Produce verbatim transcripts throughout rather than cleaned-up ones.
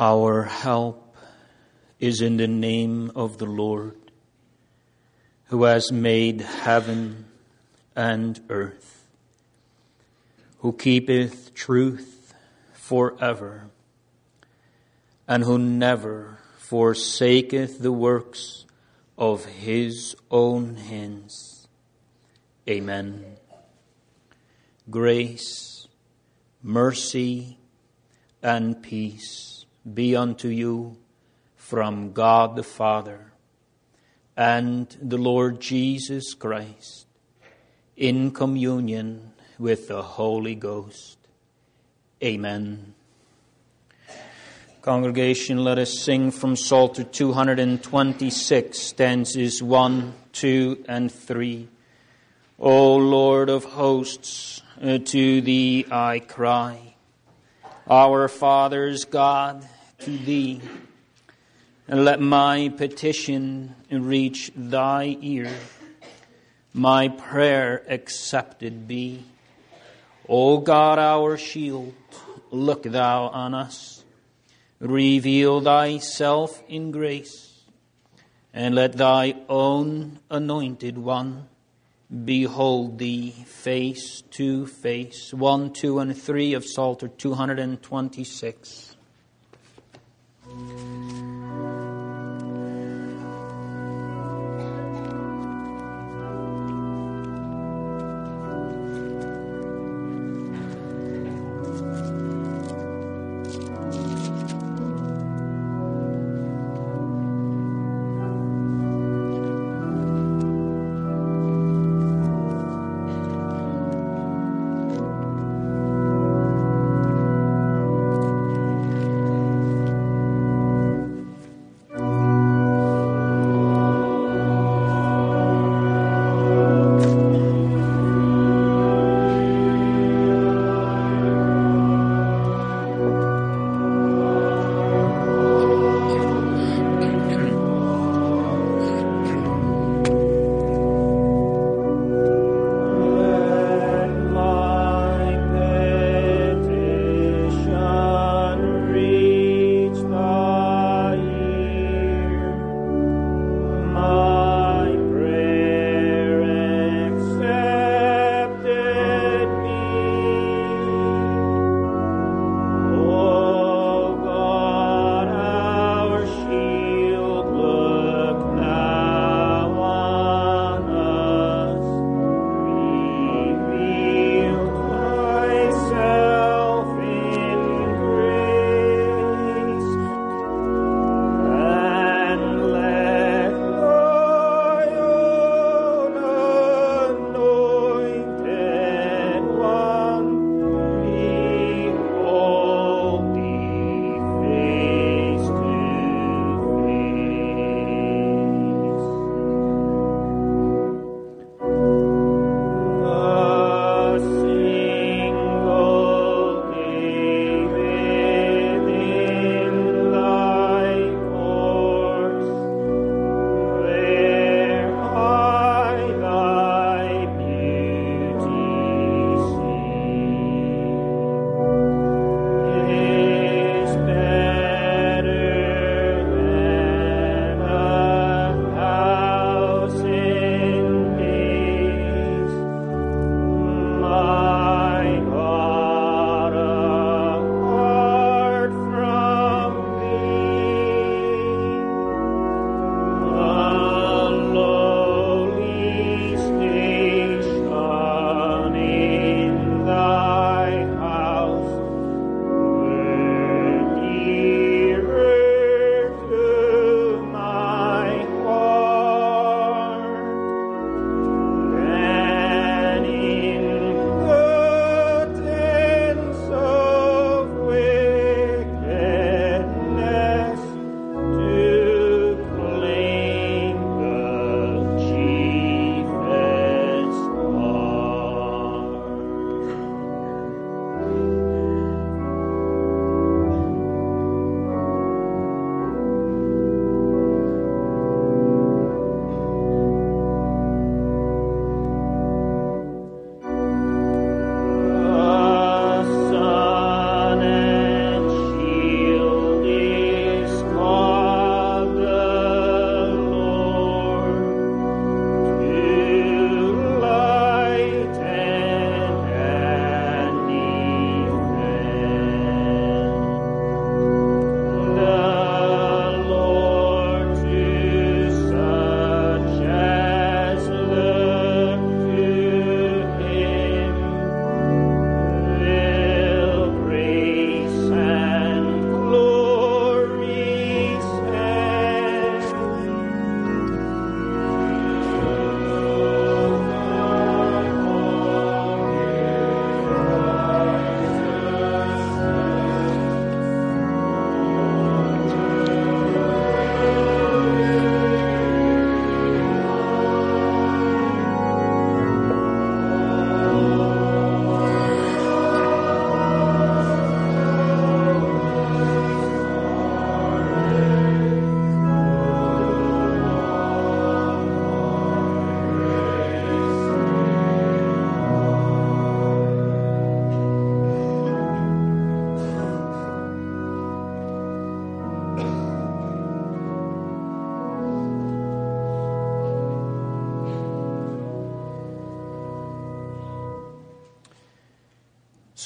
Our help is in the name of the Lord, who has made heaven and earth, who keepeth truth forever, and who never forsaketh the works of his own hands. Amen. Grace, mercy, and peace be unto you from God the Father and the Lord Jesus Christ, in communion with the Holy Ghost. Amen. Congregation, let us sing from Psalter two hundred twenty-six, stanzas one, two, and three. O Lord of hosts, uh, to thee I cry, our fathers' God, to thee. And let my petition reach thy ear, my prayer accepted be. O God, our shield, look thou on us. Reveal thyself in grace, and let thy own anointed one behold thee face to face. One, two, and three of Psalter two hundred twenty-six.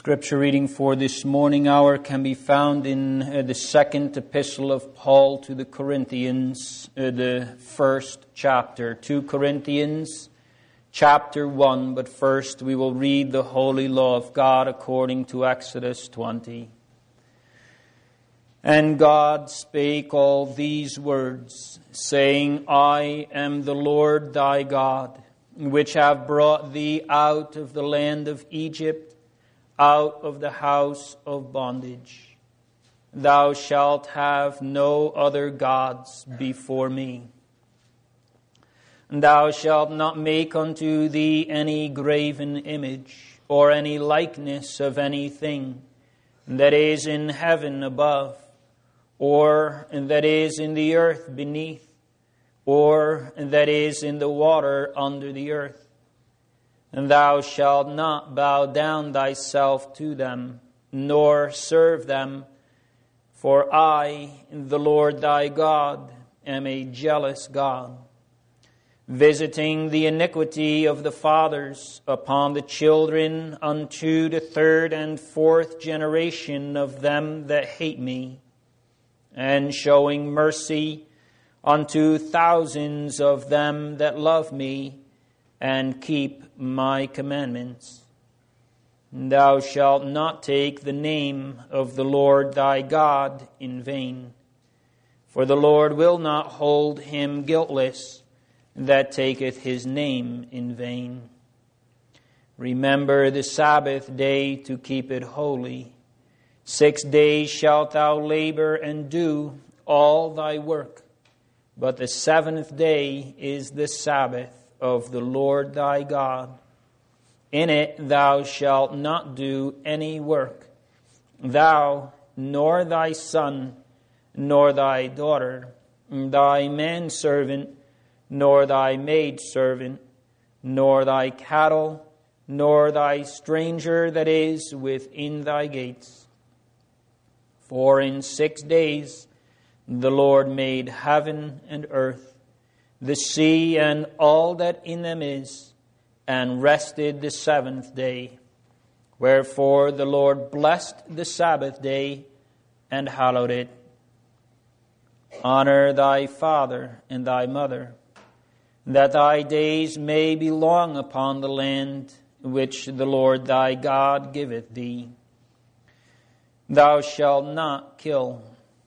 Scripture reading for this morning hour can be found in uh, the second epistle of Paul to the Corinthians, uh, the first chapter. Two Corinthians, chapter one. But first we will read the holy law of God according to Exodus twenty. And God spake all these words, saying, I am the Lord thy God, which have brought thee out of the land of Egypt, out of the house of bondage. Thou shalt have no other gods before me. And thou shalt not make unto thee any graven image, or any likeness of anything that is in heaven above, or that is in the earth beneath, or that is in the water under the earth. And thou shalt not bow down thyself to them, nor serve them. For I, the Lord thy God, am a jealous God, visiting the iniquity of the fathers upon the children unto the third and fourth generation of them that hate me, and showing mercy unto thousands of them that love me, and keep my commandments. Thou shalt not take the name of the Lord thy God in vain, for the Lord will not hold him guiltless that taketh his name in vain. Remember the Sabbath day to keep it holy. Six days shalt thou labor and do all thy work, but the seventh day is the Sabbath of the Lord thy God. In it thou shalt not do any work, thou, nor thy son, nor thy daughter, thy manservant, nor thy maidservant, nor thy cattle, nor thy stranger that is within thy gates. For in six days the Lord made heaven and earth, the sea and all that in them is, and rested the seventh day. Wherefore the Lord blessed the Sabbath day and hallowed it. Honor thy father and thy mother, that thy days may be long upon the land which the Lord thy God giveth thee. Thou shalt not kill.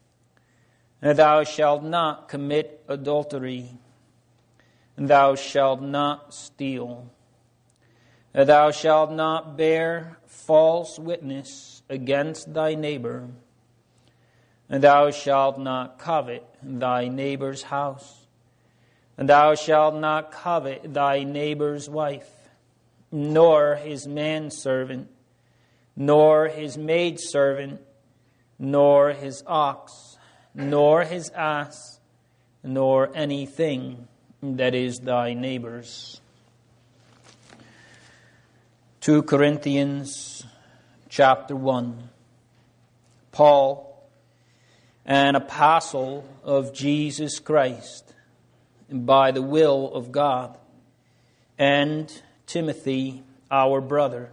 Thou shalt not commit adultery. Thou shalt not steal. Thou shalt not bear false witness against thy neighbor. Thou shalt not covet thy neighbor's house. Thou shalt not covet thy neighbor's wife, nor his manservant, nor his maidservant, nor his ox, nor his ass, nor anything that is thy neighbor's. Two Corinthians chapter one. Paul, an apostle of Jesus Christ, by the will of God, and Timothy, our brother,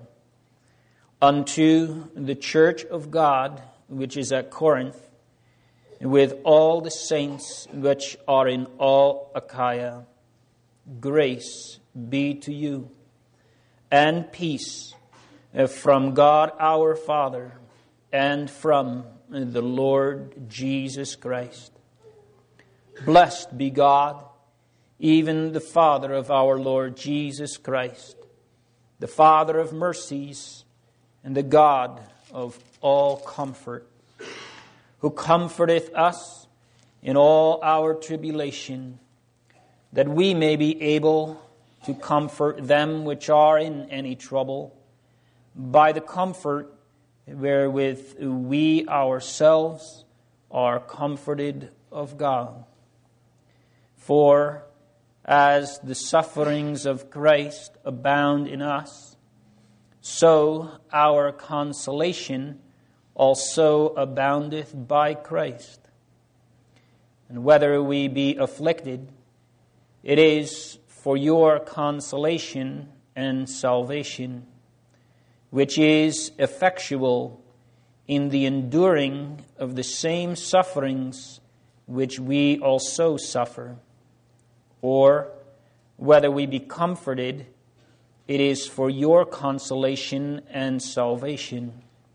unto the church of God which is at Corinth, with all the saints which are in all Achaia. Grace be to you, and peace from God our Father, and from the Lord Jesus Christ. Blessed be God, even the Father of our Lord Jesus Christ, the Father of mercies, and the God of all comfort, who comforteth us in all our tribulation, that we may be able to comfort them which are in any trouble, by the comfort wherewith we ourselves are comforted of God. For as the sufferings of Christ abound in us, so our consolation also aboundeth by Christ. And whether we be afflicted, it is for your consolation and salvation, which is effectual in the enduring of the same sufferings which we also suffer. Or whether we be comforted, it is for your consolation and salvation.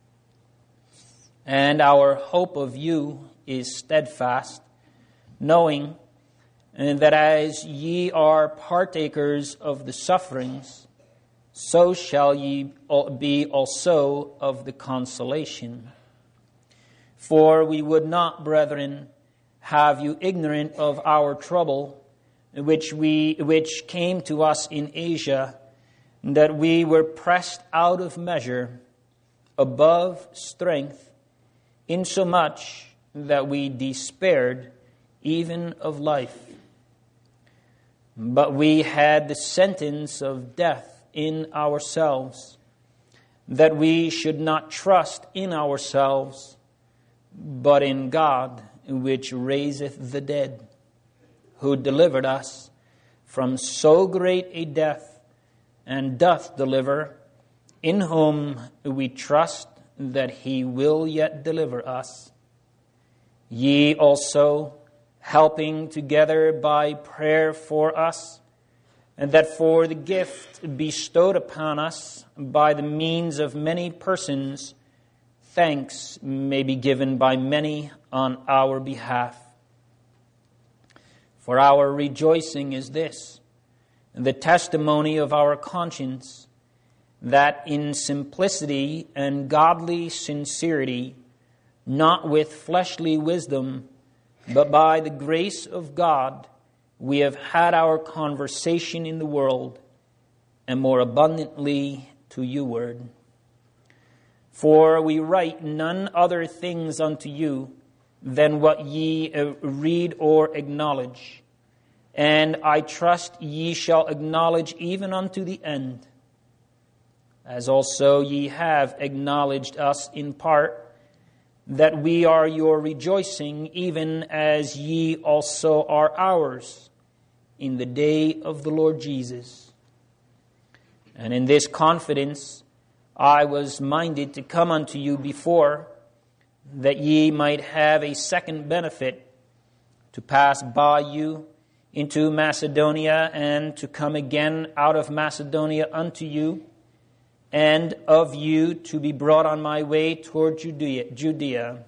And our hope of you is steadfast, knowing that as ye are partakers of the sufferings, so shall ye be also of the consolation. For we would not, brethren, have you ignorant of our trouble, which we which came to us in Asia, that we were pressed out of measure, above strength, insomuch that we despaired even of life. But we had the sentence of death in ourselves, that we should not trust in ourselves, but in God, which raiseth the dead, who delivered us from so great a death, and doth deliver, in whom we trust that he will yet deliver us. Ye also, helping together by prayer for us, and that for the gift bestowed upon us by the means of many persons, thanks may be given by many on our behalf. For our rejoicing is this, the testimony of our conscience, that in simplicity and godly sincerity, not with fleshly wisdom, but by the grace of God, we have had our conversation in the world, and more abundantly to you ward. For we write none other things unto you than what ye read or acknowledge, and I trust ye shall acknowledge even unto the end, as also ye have acknowledged us in part, that we are your rejoicing, even as ye also are ours, in the day of the Lord Jesus. And in this confidence I was minded to come unto you before, that ye might have a second benefit, to pass by you into Macedonia, and to come again out of Macedonia unto you, and of you to be brought on my way toward Judea. Judea.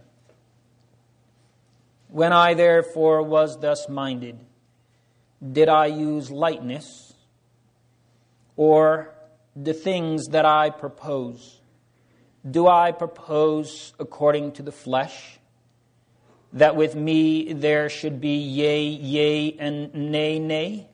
When I therefore was thus minded, did I use lightness, or the things that I propose? Do I propose according to the flesh, that with me there should be yea, yea, and nay, nay?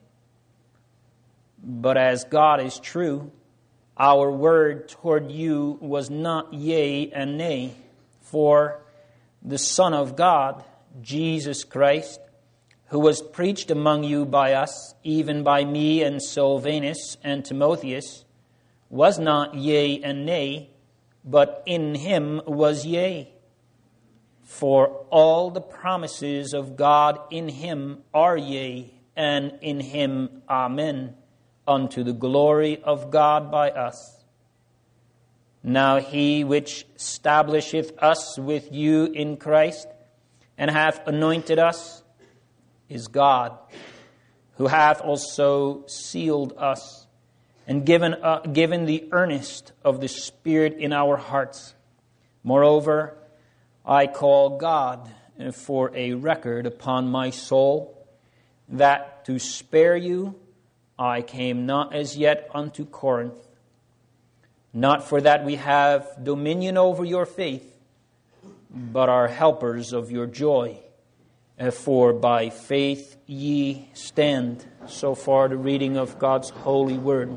But as God is true, our word toward you was not yea and nay, for the Son of God, Jesus Christ, who was preached among you by us, even by me and Silvanus and Timotheus, was not yea and nay, but in him was yea. For all the promises of God in him are yea, and in him amen, unto the glory of God by us. Now he which establisheth us with you in Christ, and hath anointed us, is God, who hath also sealed us, and given uh, given the earnest of the Spirit in our hearts. Moreover, I call God for a record upon my soul, that to spare you I came not as yet unto Corinth. Not for that we have dominion over your faith, but are helpers of your joy. For by faith ye stand. So far the reading of God's holy word.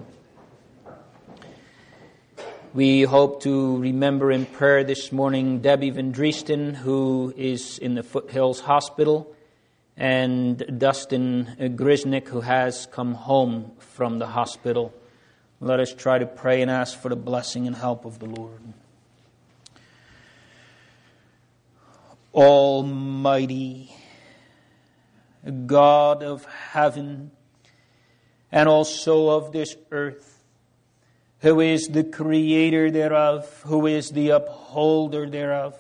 We hope to remember in prayer this morning Debbie Van Driesten, who is in the Foothills Hospital, and Dustin Grisnick, who has come home from the hospital. Let us try to pray and ask for the blessing and help of the Lord. Almighty God of heaven and also of this earth, who is the creator thereof, who is the upholder thereof,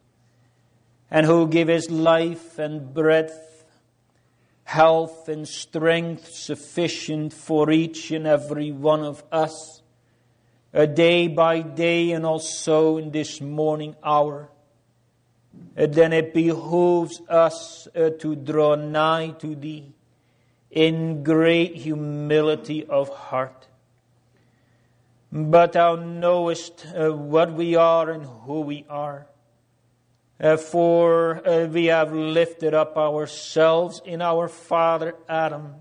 and who giveth life and breath, health and strength sufficient for each and every one of us, a day by day and also in this morning hour. And then it behooves us uh, to draw nigh to Thee in great humility of heart. But Thou knowest uh, what we are and who we are. Uh, for uh, we have lifted up ourselves in our father Adam,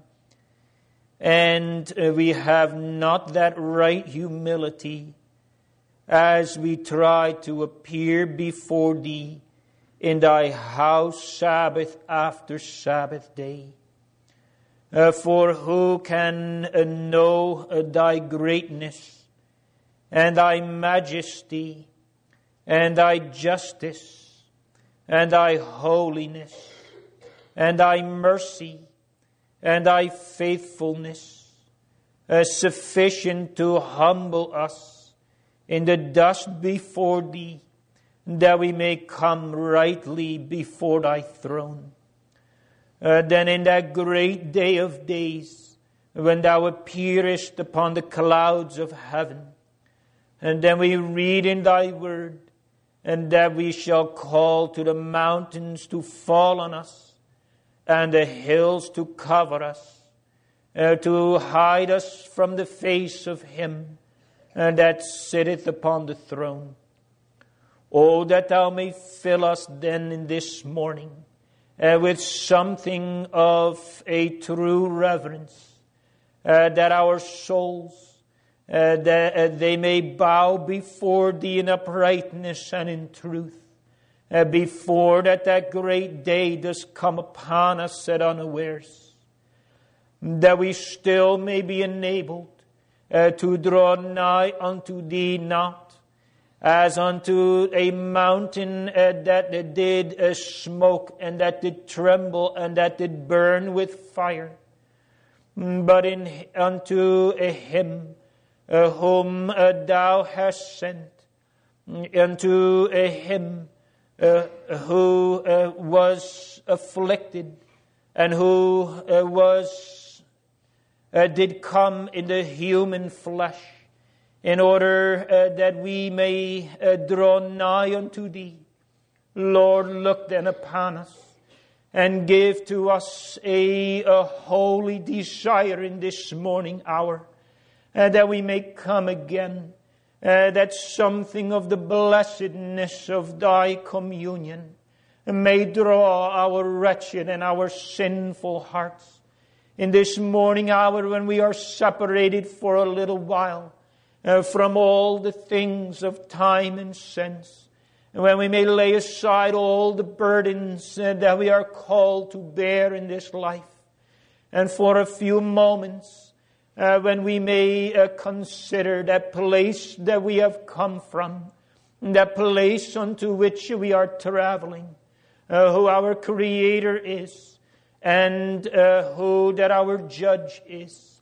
and uh, we have not that right humility as we try to appear before Thee in Thy house Sabbath after Sabbath day. Uh, for who can uh, know uh, Thy greatness and Thy majesty and Thy justice and Thy holiness and Thy mercy and Thy faithfulness, uh, sufficient to humble us in the dust before Thee, that we may come rightly before Thy throne. Uh, then in that great day of days, when Thou appearest upon the clouds of heaven, and then we read in Thy word, and that we shall call to the mountains to fall on us, and the hills to cover us, uh, to hide us from the face of Him uh, that sitteth upon the throne. Oh, that Thou may fill us then in this morning uh, with something of a true reverence, uh, that our souls, Uh, that uh, they may bow before Thee in uprightness and in truth, uh, before that that great day does come upon us at unawares, that we still may be enabled uh, to draw nigh unto Thee, not as unto a mountain uh, that did uh, smoke and that did tremble and that did burn with fire, but in unto a Him Uh, whom uh, Thou hast sent, unto uh, Him uh, who uh, was afflicted and who uh, was uh, did come in the human flesh, in order uh, that we may uh, draw nigh unto Thee. Lord, look then upon us and give to us a, a holy desire in this morning hour, Uh, that we may come again, uh, that something of the blessedness of Thy communion may draw our wretched and our sinful hearts in this morning hour when we are separated for a little while uh, from all the things of time and sense, and when we may lay aside all the burdens uh, that we are called to bear in this life, and for a few moments Uh, when we may uh, consider that place that we have come from, that place unto which we are traveling, uh, who our Creator is, and uh, who that our Judge is,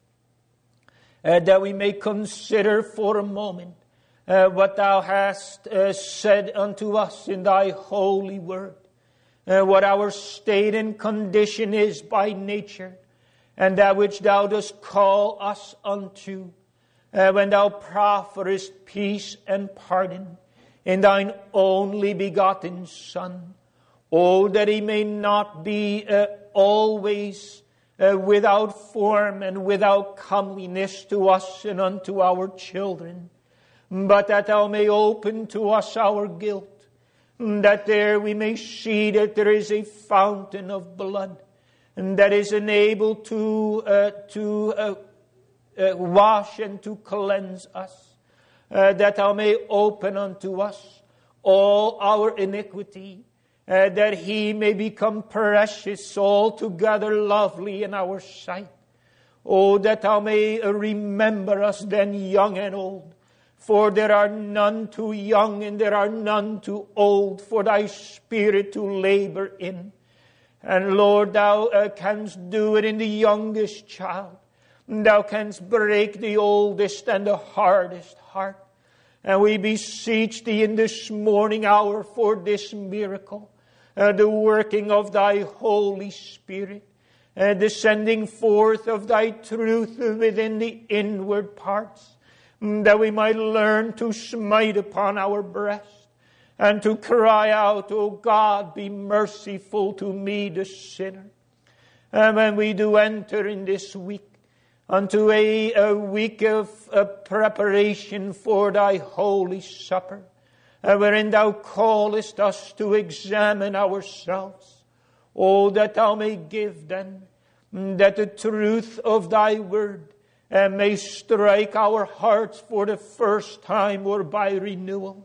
uh, that we may consider for a moment uh, what Thou hast uh, said unto us in Thy holy word, uh, what our state and condition is by nature, and that which Thou dost call us unto, uh, when Thou profferest peace and pardon in Thine only begotten Son. Oh, that He may not be uh, always uh, without form and without comeliness to us and unto our children, but that Thou may open to us our guilt, that there we may see that there is a fountain of blood, and that is enabled to uh, to uh, uh, wash and to cleanse us, uh, that Thou may open unto us all our iniquity, uh, that He may become precious, altogether lovely in our sight. Oh, that Thou may remember us then, young and old, for there are none too young and there are none too old for Thy Spirit to labor in. And Lord, Thou uh, canst do it in the youngest child, Thou canst break the oldest and the hardest heart. And we beseech Thee in this morning hour for this miracle, uh, the working of Thy Holy Spirit, uh, the sending forth of Thy truth within the inward parts, that we might learn to smite upon our breast and to cry out, O God, be merciful to me, the sinner. And when we do enter in this week, unto a, a week of a preparation for Thy Holy Supper, uh, wherein Thou callest us to examine ourselves. Oh, that Thou may give then, that the truth of Thy word uh, may strike our hearts for the first time or by renewal.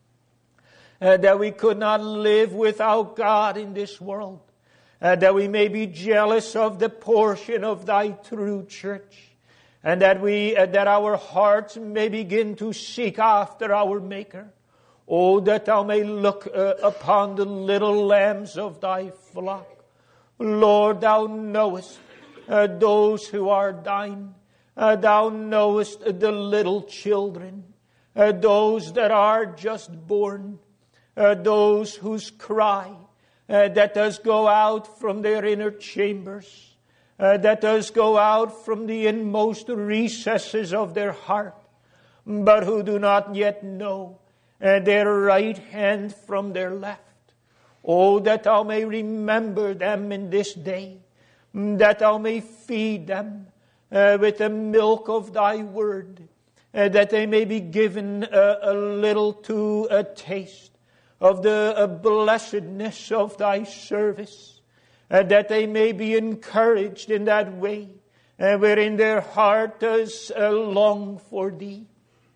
Uh, that we could not live without God in this world. Uh, that we may be jealous of the portion of Thy true church, and that we, uh, that our hearts may begin to seek after our Maker. Oh, that Thou may look uh, upon the little lambs of Thy flock. Lord, Thou knowest uh, those who are Thine. Uh, thou knowest the little children, uh, those that are just born, uh, those whose cry Uh, that does go out from their inner chambers, uh, that does go out from the inmost recesses of their heart, but who do not yet know uh, their right hand from their left. Oh, that Thou may remember them in this day, that Thou may feed them uh, with the milk of Thy word, uh, that they may be given uh, a little to a taste of the uh, blessedness of Thy service, uh, that they may be encouraged in that way, uh, wherein their heart does uh, long for Thee,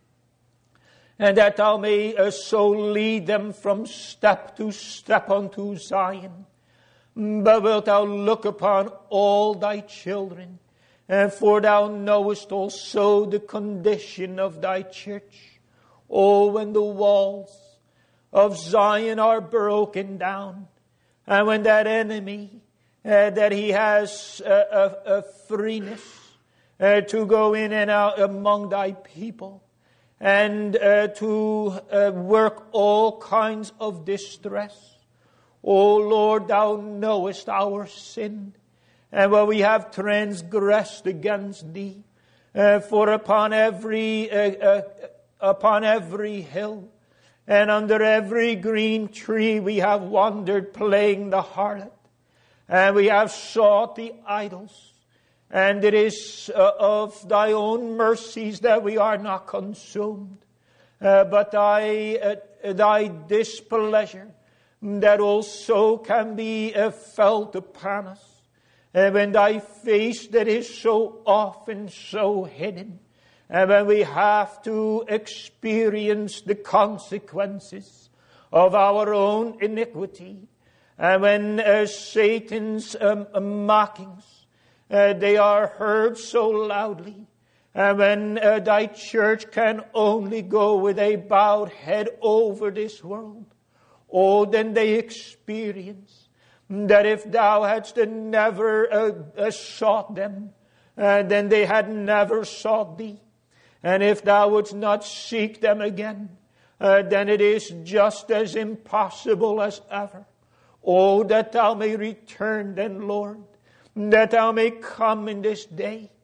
and that Thou may uh, so lead them from step to step unto Zion. But wilt Thou look upon all Thy children, uh, for Thou knowest also the condition of Thy church. Oh, when the walls of Zion are broken down, and when that enemy uh, that he has uh, a, a freeness uh, to go in and out among Thy people, and uh, to uh, work all kinds of distress. O Lord, Thou knowest our sin, and where we have transgressed against Thee. Uh, for upon every uh, uh, upon every hill and under every green tree we have wandered, playing the harlot, and we have sought the idols. And it is uh, of Thy own mercies that we are not consumed, uh, but Thy uh, Thy displeasure that also can be uh, felt upon us. And when Thy face that is so often so hidden, and when we have to experience the consequences of our own iniquity, and when uh, Satan's um, mockings, uh, they are heard so loudly, and when uh, Thy church can only go with a bowed head over this world, oh, then they experience that if Thou hadst never uh, uh, sought them, uh, then they had never sought Thee. And if Thou wouldst not seek them again, uh, then it is just as impossible as ever. Oh, that Thou may return then, Lord, that Thou may come in this day,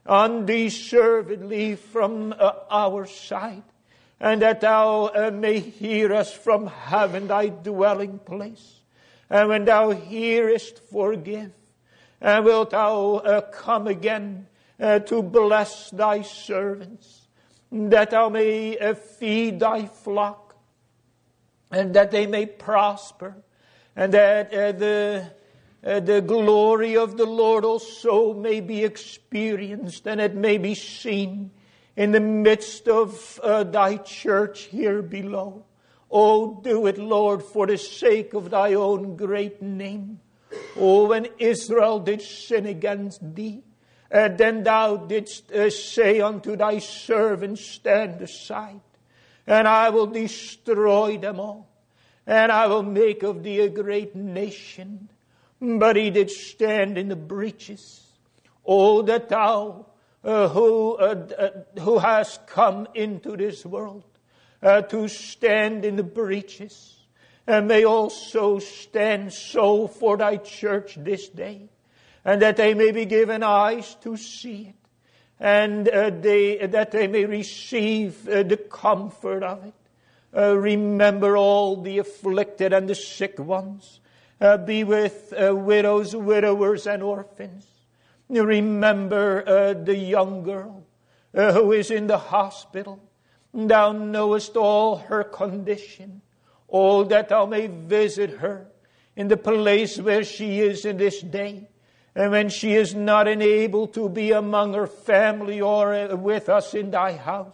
undeservedly from uh, our side, and that Thou uh, may hear us from heaven, Thy dwelling place. And when Thou hearest, forgive, and wilt Thou uh, come again Uh, to bless Thy servants, that Thou may uh, feed Thy flock, and that they may prosper, and that uh, the uh, the glory of the Lord also may be experienced, and it may be seen in the midst of uh, Thy church here below. Oh, do it, Lord, for the sake of Thy own great name. Oh, when Israel did sin against Thee, Uh, then Thou didst uh, say unto Thy servants, stand aside, and I will destroy them all, and I will make of Thee a great nation. But he did stand in the breaches. Oh, that Thou uh, who, uh, uh, who has come into this world uh, to stand in the breaches, and may also stand so for thy church this day, and that they may be given eyes to see it, and uh, they, that they may receive uh, the comfort of it. Uh, remember all the afflicted and the sick ones. Uh, be with uh, widows, widowers, and orphans. Remember uh, the young girl uh, who is in the hospital. Thou knowest all her condition. Oh, that thou may visit her in the place where she is in this day. And when she is not enabled to be among her family or uh, with us in thy house,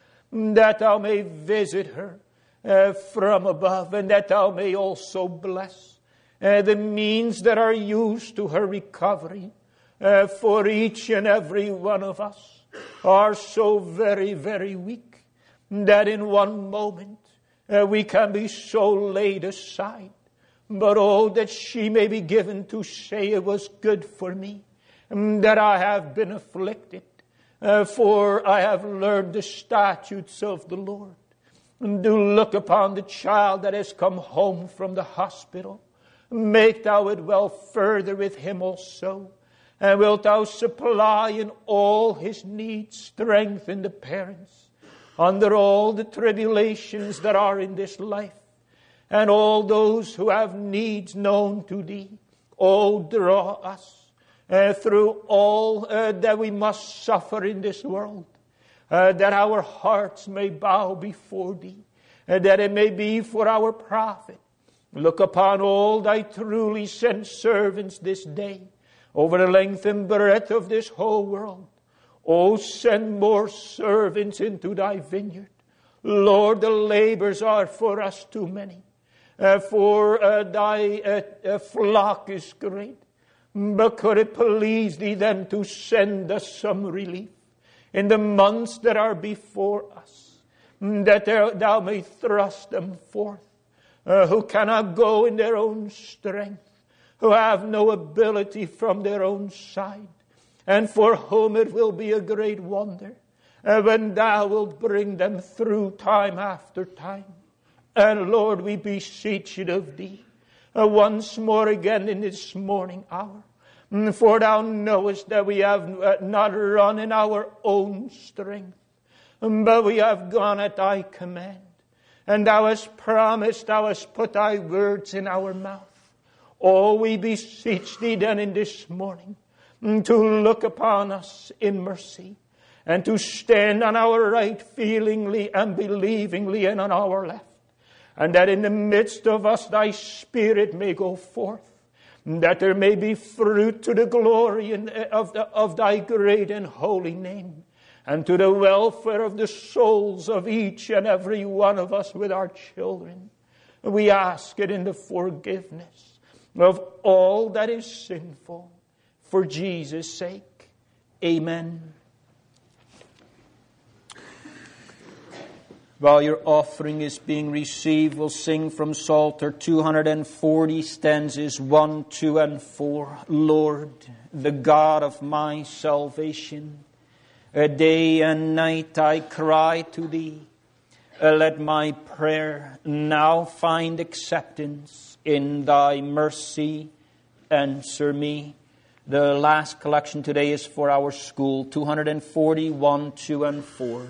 that thou may visit her uh, from above, and that thou may also bless uh, the means that are used to her recovery. Uh, for each and every one of us are so very, very weak that in one moment uh, we can be so laid aside. But oh, that she may be given to say, it was good for me that I have been afflicted, uh, for I have learned the statutes of the Lord. And do look upon the child that has come home from the hospital. Make thou it well further with him also. And wilt thou supply in all his needs, strengthen the parents under all the tribulations that are in this life, and all those who have needs known to thee. Oh, draw us uh, through all uh, that we must suffer in this world, uh, that our hearts may bow before thee, uh, that it may be for our profit. Look upon all thy truly sent servants this day, over the length and breadth of this whole world. Oh, send more servants into thy vineyard. Lord, the labors are for us too many. Uh, for uh, thy uh, uh, flock is great. But could it please thee then to send us some relief in the months that are before us, that there, thou may thrust them forth, uh, who cannot go in their own strength, who have no ability from their own side, and for whom it will be a great wonder uh, when thou wilt bring them through time after time. And Lord, we beseech it of thee uh, once more again in this morning hour. For thou knowest that we have uh, not run in our own strength, but we have gone at thy command. And thou hast promised, thou hast put thy words in our mouth. Oh, we beseech thee then in this morning to look upon us in mercy, and to stand on our right feelingly and believingly, and on our left. And that in the midst of us thy Spirit may go forth, that there may be fruit to the glory of, the, of thy great and holy name, and to the welfare of the souls of each and every one of us with our children. We ask it in the forgiveness of all that is sinful, for Jesus' sake. Amen. While your offering is being received, we'll sing from Psalter two hundred forty, stanzas one, two, and four. Lord, the God of my salvation, a day and night I cry to thee. Let my prayer now find acceptance. In thy mercy, answer me. The last collection today is for our school, two hundred forty, one, two, and four.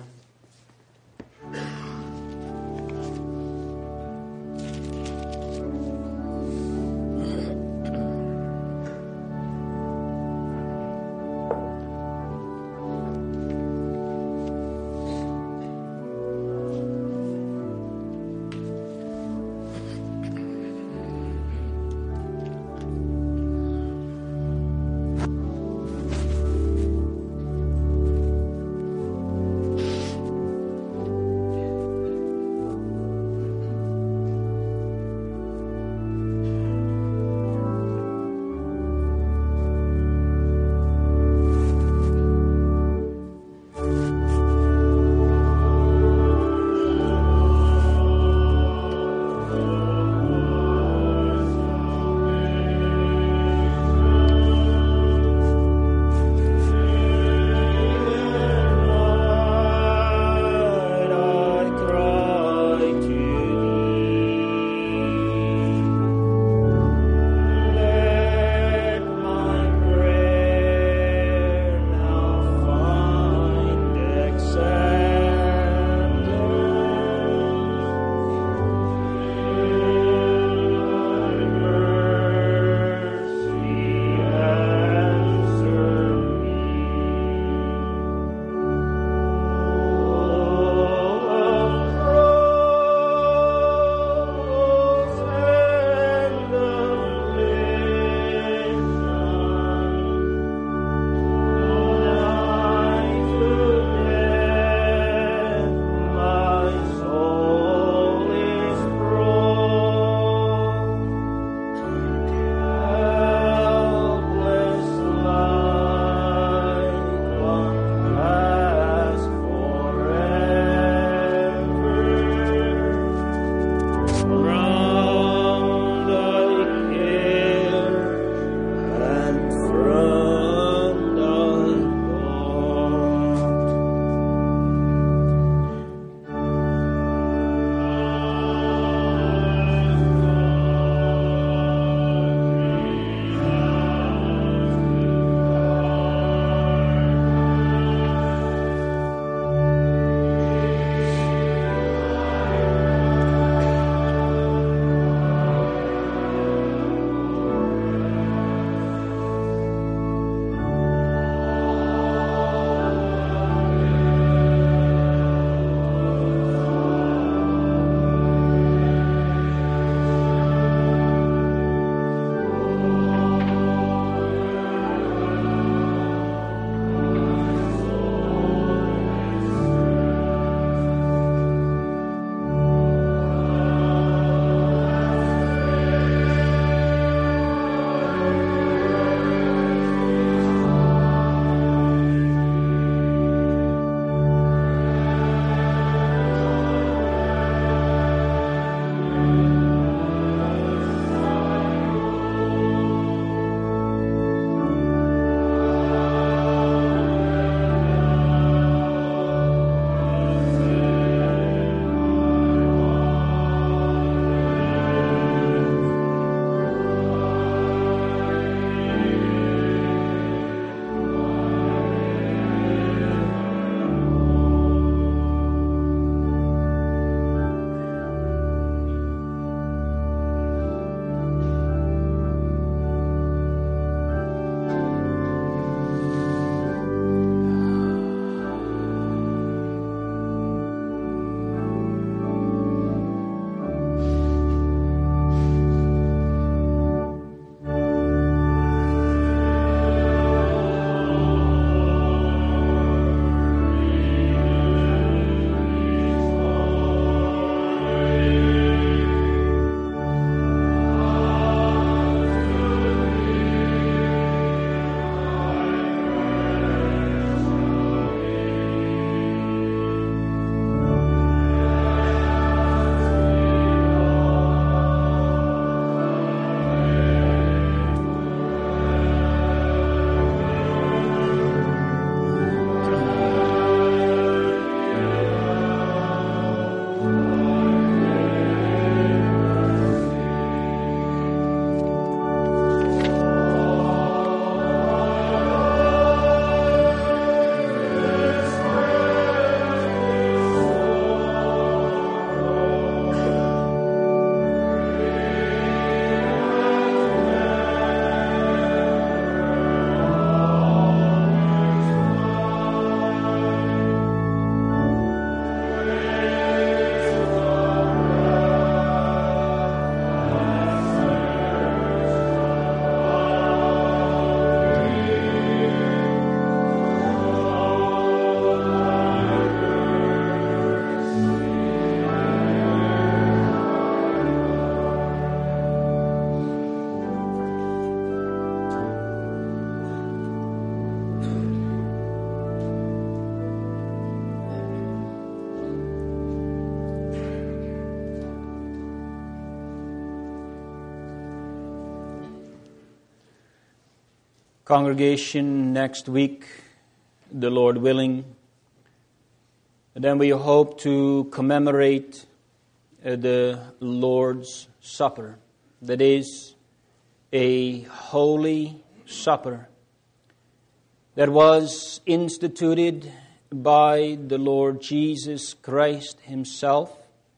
Congregation, next week, the Lord willing, and then we hope to commemorate uh, the Lord's Supper. That is a holy supper that was instituted by the Lord Jesus Christ Himself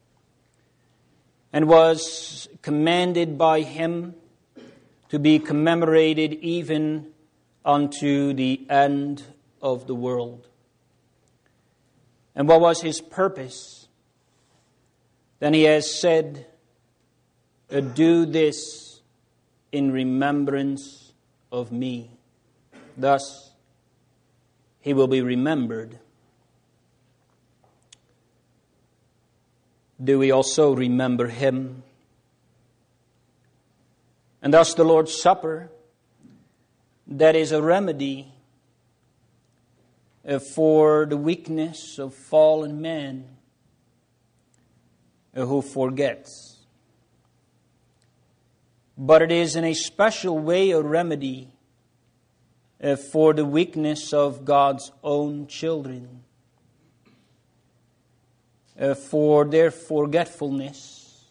and was commanded by Him to be commemorated even unto the end of the world. And what was His purpose? Then He has said, do this in remembrance of me. Thus, He will be remembered. Do we also remember Him? And thus the Lord's Supper, that is a remedy for the weakness of fallen man who forgets. But it is in a special way a remedy for the weakness of God's own children, for their forgetfulness,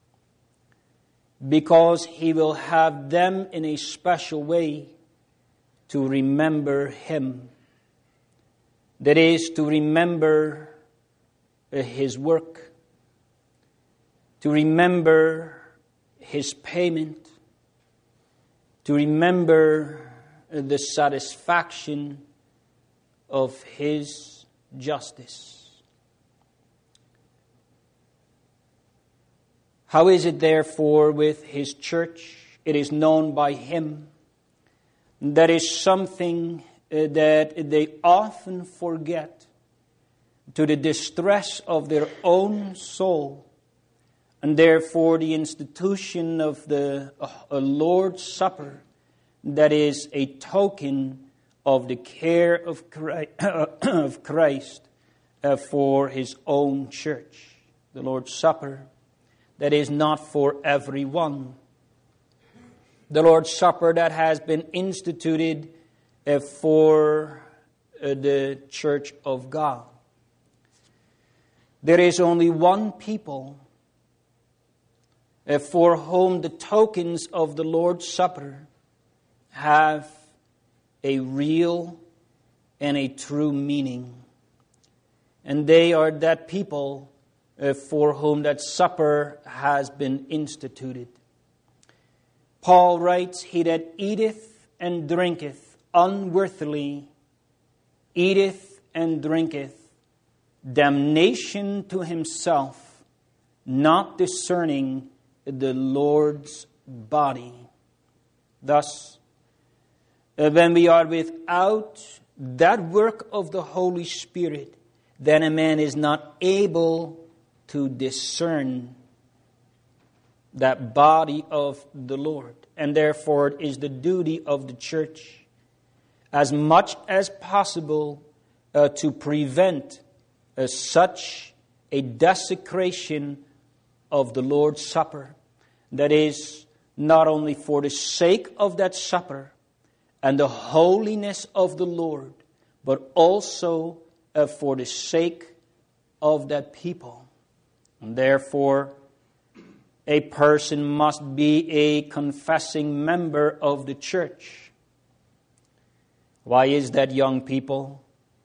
because He will have them in a special way to remember Him. That is, to remember His work, to remember His payment, to remember the satisfaction of His justice. How is it, therefore, with His church? It is known by Him. That is something uh, that they often forget, to the distress of their own soul. And therefore the institution of the uh, Lord's Supper, that is a token of the care of Christ, of Christ uh, for His own church. The Lord's Supper, that is not for everyone. The Lord's Supper that has been instituted uh, for uh, the church of God. There is only one people uh, for whom the tokens of the Lord's Supper have a real and a true meaning. And they are that people uh, for whom that supper has been instituted. Paul writes, he that eateth and drinketh unworthily, eateth and drinketh damnation to himself, not discerning the Lord's body. Thus, when we are without that work of the Holy Spirit, then a man is not able to discern that body of the Lord. And therefore it is the duty of the church, as much as possible, uh, to prevent uh, such a desecration of the Lord's Supper. That is, not only for the sake of that supper and the holiness of the Lord, but also uh, for the sake of that people. And therefore, a person must be a confessing member of the church. Why is that, young people?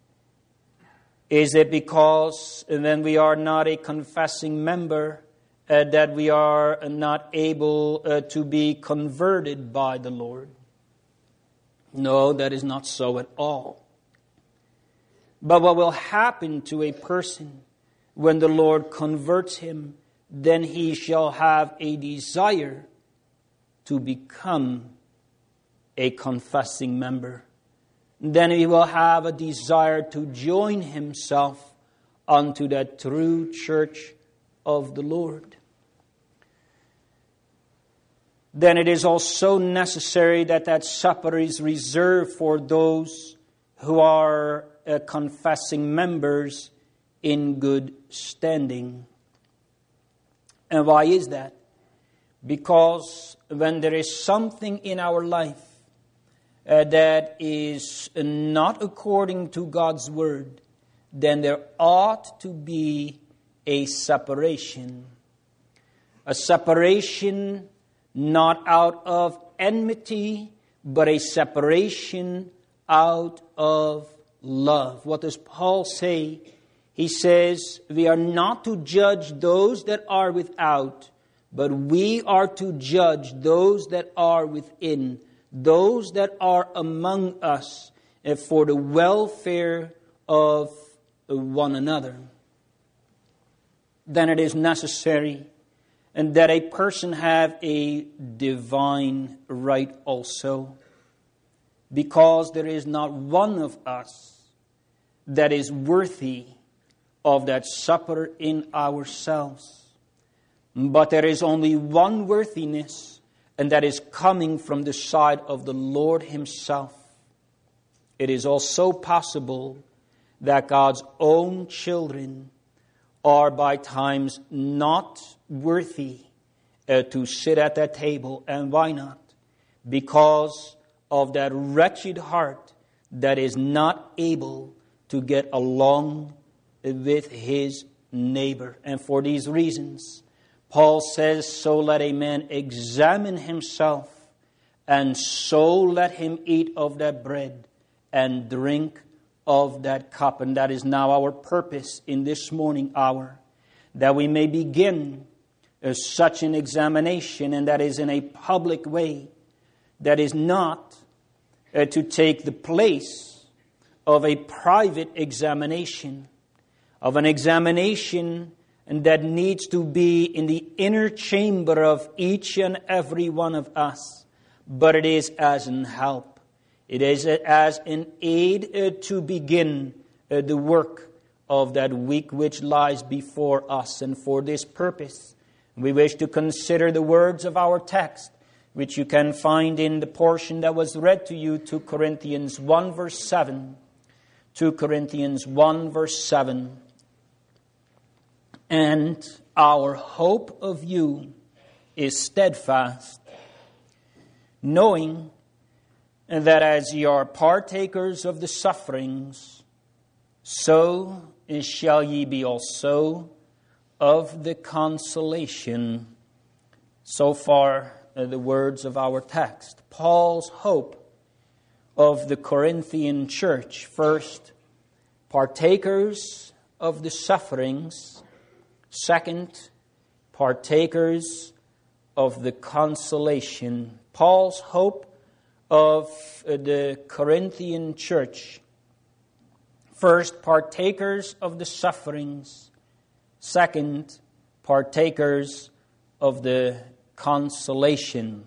Is it because when we are not a confessing member, uh, that we are not able uh, to be converted by the Lord? No, that is not so at all. But what will happen to a person when the Lord converts him? Then he shall have a desire to become a confessing member. Then he will have a desire to join himself unto that true church of the Lord. Then it is also necessary that that supper is reserved for those who are uh, confessing members in good standing. And why is that? Because when there is something in our life uh, that is not according to God's word, then there ought to be a separation. A separation not out of enmity, but a separation out of love. What does Paul say? He says, we are not to judge those that are without, but we are to judge those that are within, those that are among us, for the welfare of one another. Then it is necessary and that a person have a divine right also, because there is not one of us that is worthy of that supper in ourselves. But there is only one worthiness, and that is coming from the side of the Lord Himself. It is also possible that God's own children are by times not worthy uh, to sit at that table. And why not? Because of that wretched heart that is not able to get along with his neighbor. And for these reasons, Paul says, so let a man examine himself, and so let him eat of that bread and drink of that cup. And that is now our purpose in this morning hour, that we may begin uh, such an examination, and that is in a public way, that is not uh, to take the place of a private examination, of an examination and that needs to be in the inner chamber of each and every one of us. But it is as an help. It is as an aid uh, to begin uh, the work of that week which lies before us. And for this purpose, we wish to consider the words of our text, which you can find in the portion that was read to you, Second Corinthians one verse seven. Second Corinthians one verse seven. And our hope of you is steadfast, knowing that as ye are partakers of the sufferings, so shall ye be also of the consolation. So far, uh, the words of our text. Paul's hope of the Corinthian church. First, partakers of the sufferings. Second, partakers of the consolation. Paul's hope of the Corinthian church. First, partakers of the sufferings. Second, partakers of the consolation.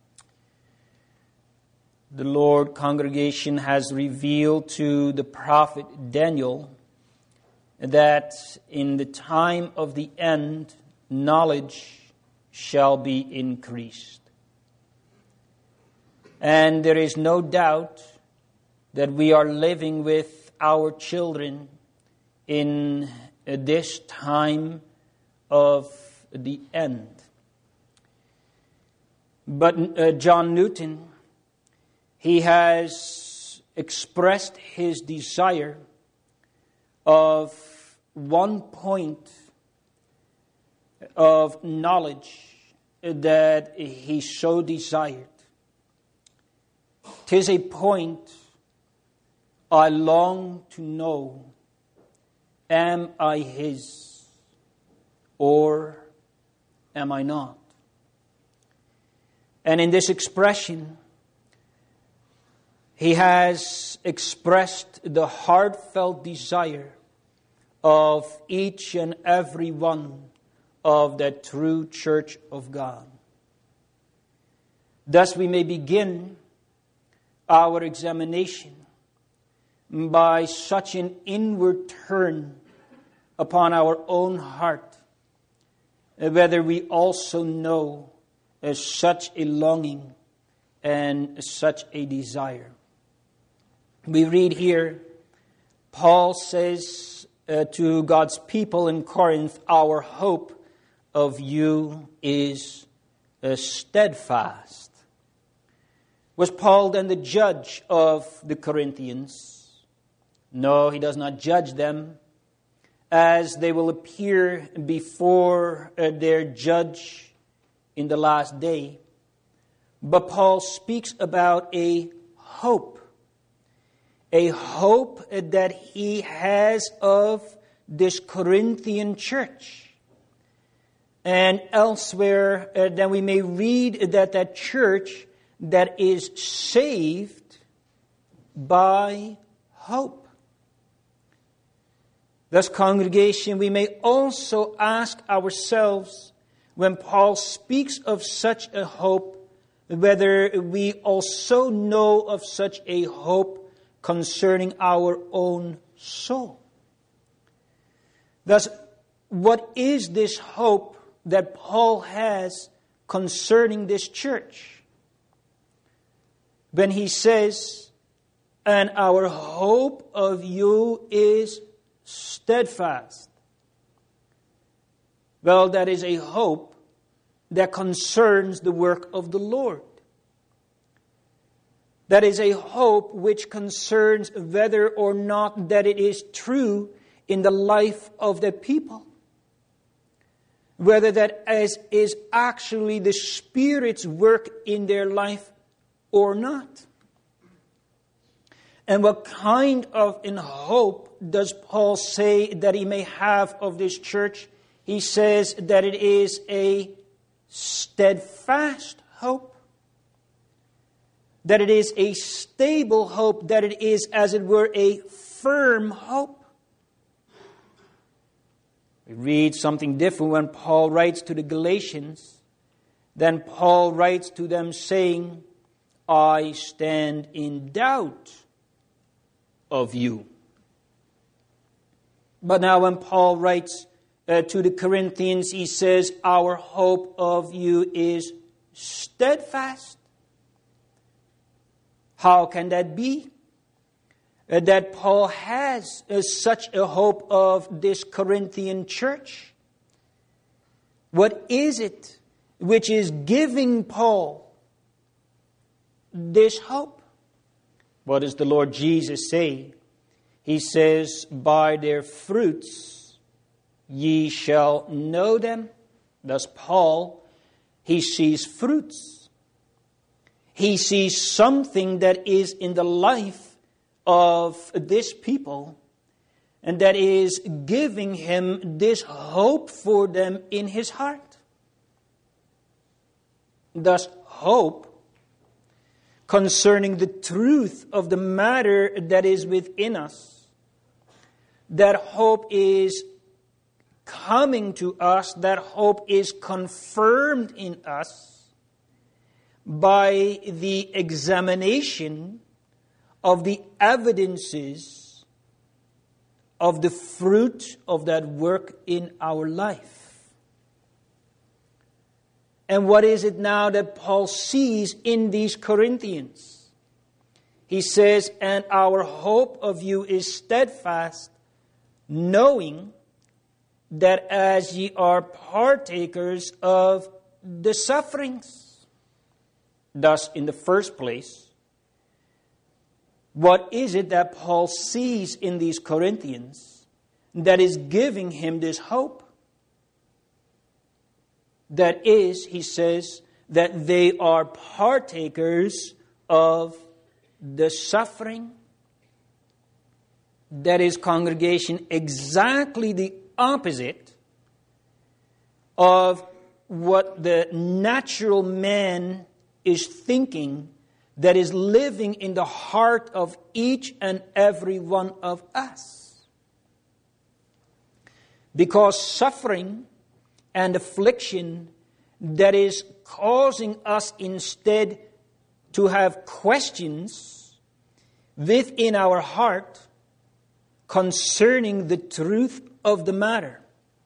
The Lord congregation has revealed to the prophet Daniel that in the time of the end, knowledge shall be increased. And there is no doubt that we are living with our children in this time of the end. But uh, John Newton, he has expressed his desire of one point of knowledge that he so desired. 'Tis a point I long to know. Am I his, or am I not? And in this expression, he has expressed the heartfelt desire of each and every one of that true church of God. Thus we may begin our examination by such an inward turn upon our own heart, whether we also know as such a longing and such a desire. We read here, Paul says uh, to God's people in Corinth, our hope of you is uh, steadfast. Was Paul then the judge of the Corinthians? No, he does not judge them, as they will appear before uh, their judge in the last day. But Paul speaks about a hope, a hope that he has of this Corinthian church. And elsewhere, uh, then we may read that that church that is saved by hope. Thus, congregation, we may also ask ourselves, when Paul speaks of such a hope, whether we also know of such a hope concerning our own soul. Thus, what is this hope that Paul has concerning this church? When he says, and our hope of you is steadfast. Well, that is a hope that concerns the work of the Lord. That is a hope which concerns whether or not that it is true in the life of the people. Whether that is, is actually the Spirit's work in their life or not. And what kind of in hope does Paul say that he may have of this church? He says that it is a steadfast hope. That it is a stable hope. That it is, as it were, a firm hope. We read something different when Paul writes to the Galatians. Then Paul writes to them saying, I stand in doubt of you. But now when Paul writes uh, to the Corinthians, he says, our hope of you is steadfast. How can that be? Uh, that Paul has uh, such a hope of this Corinthian church? What is it which is giving Paul this hope? What does the Lord Jesus say? He says, by their fruits ye shall know them. Thus Paul, he sees fruits. He sees something that is in the life of this people, and that is giving him this hope for them in his heart. Thus hope concerning the truth of the matter that is within us. That hope is coming to us. That hope is confirmed in us by the examination of the evidences of the fruit of that work in our life. And what is it now that Paul sees in these Corinthians? He says, and our hope of you is steadfast, knowing that as ye are partakers of the sufferings. Thus, in the first place, what is it that Paul sees in these Corinthians that is giving him this hope? That is, he says, that they are partakers of the suffering. That is, congregation, exactly the opposite of what the natural man is thinking, that is living in the heart of each and every one of us. Because suffering and affliction that is causing us instead to have questions within our heart concerning the truth of the matter.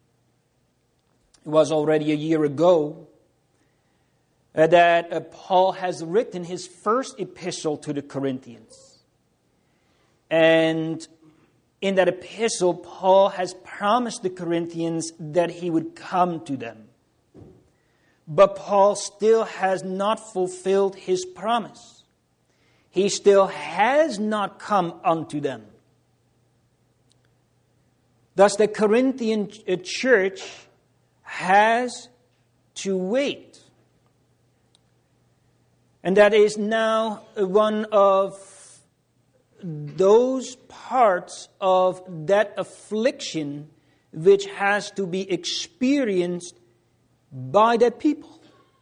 It was already a year ago uh, that uh, Paul has written his first epistle to the Corinthians. And in that epistle, Paul has promised the Corinthians that he would come to them. But Paul still has not fulfilled his promise. He still has not come unto them. Thus the Corinthian church has to wait. And that is now one of those parts of that affliction which has to be experienced by that people.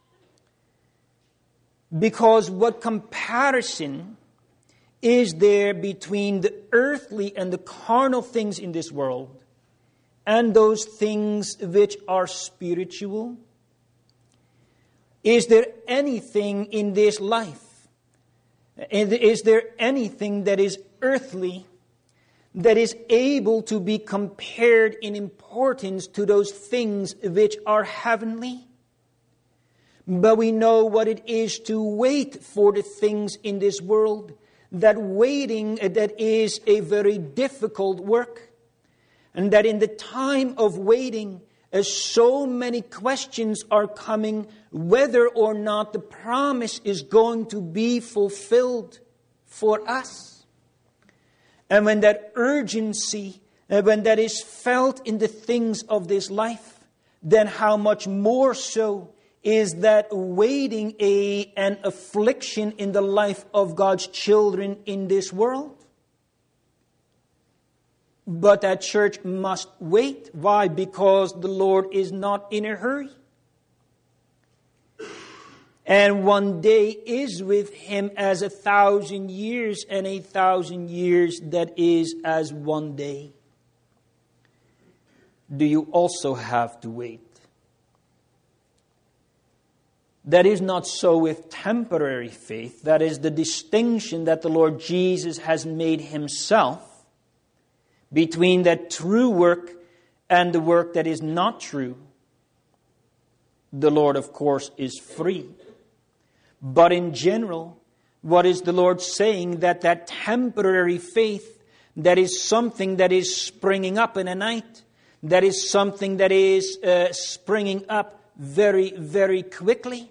Because what comparison is there between the earthly and the carnal things in this world and those things which are spiritual? Is there anything in this life? Is there anything that is earthly that is able to be compared in importance to those things which are heavenly? But we know what it is to wait for the things in this world. That waiting, that is a very difficult work. And that in the time of waiting, as so many questions are coming, whether or not the promise is going to be fulfilled for us. And when that urgency, when that is felt in the things of this life, then how much more so is that waiting a, an affliction in the life of God's children in this world? But that church must wait. Why? Because the Lord is not in a hurry. And one day is with Him as a thousand years, and a thousand years that is as one day. Do you also have to wait? That is not so with temporary faith. That is the distinction that the Lord Jesus has made Himself between that true work and the work that is not true. The Lord, of course, is free. But in general, what is the Lord saying? That that temporary faith, that is something that is springing up in a night. That is something that is uh, springing up very, very quickly.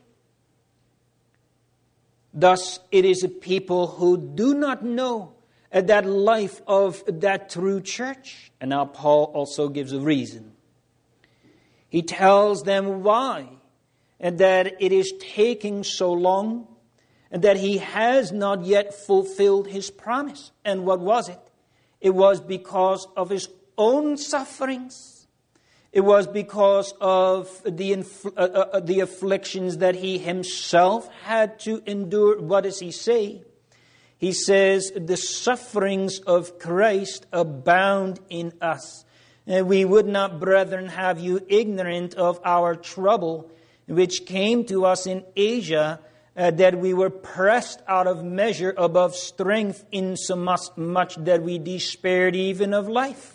Thus, it is a people who do not know that life of that true church. And now Paul also gives a reason. He tells them why, and that it is taking so long, and that he has not yet fulfilled his promise. And what was it? It was because of his own sufferings. It was because of the, inf- uh, uh, the afflictions that he himself had to endure. What does he say? He says, the sufferings of Christ abound in us. And we would not, brethren, have you ignorant of our trouble, which came to us in Asia, uh, that we were pressed out of measure above strength, in so much, much that we despaired even of life.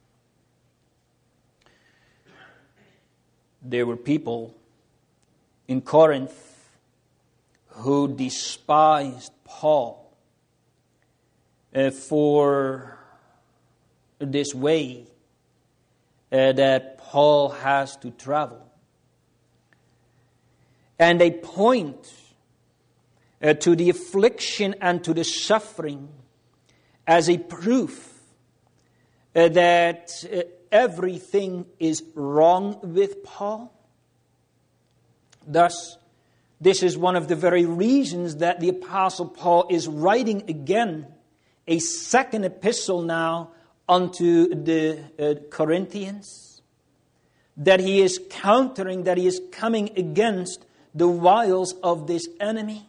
There were people in Corinth who despised Paul uh, for this way uh, that Paul has to travel. And they point uh, to the affliction and to the suffering as a proof uh, that uh, everything is wrong with Paul. Thus, this is one of the very reasons that the Apostle Paul is writing again a second epistle now unto the uh, Corinthians. That he is countering, that he is coming against the wiles of this enemy.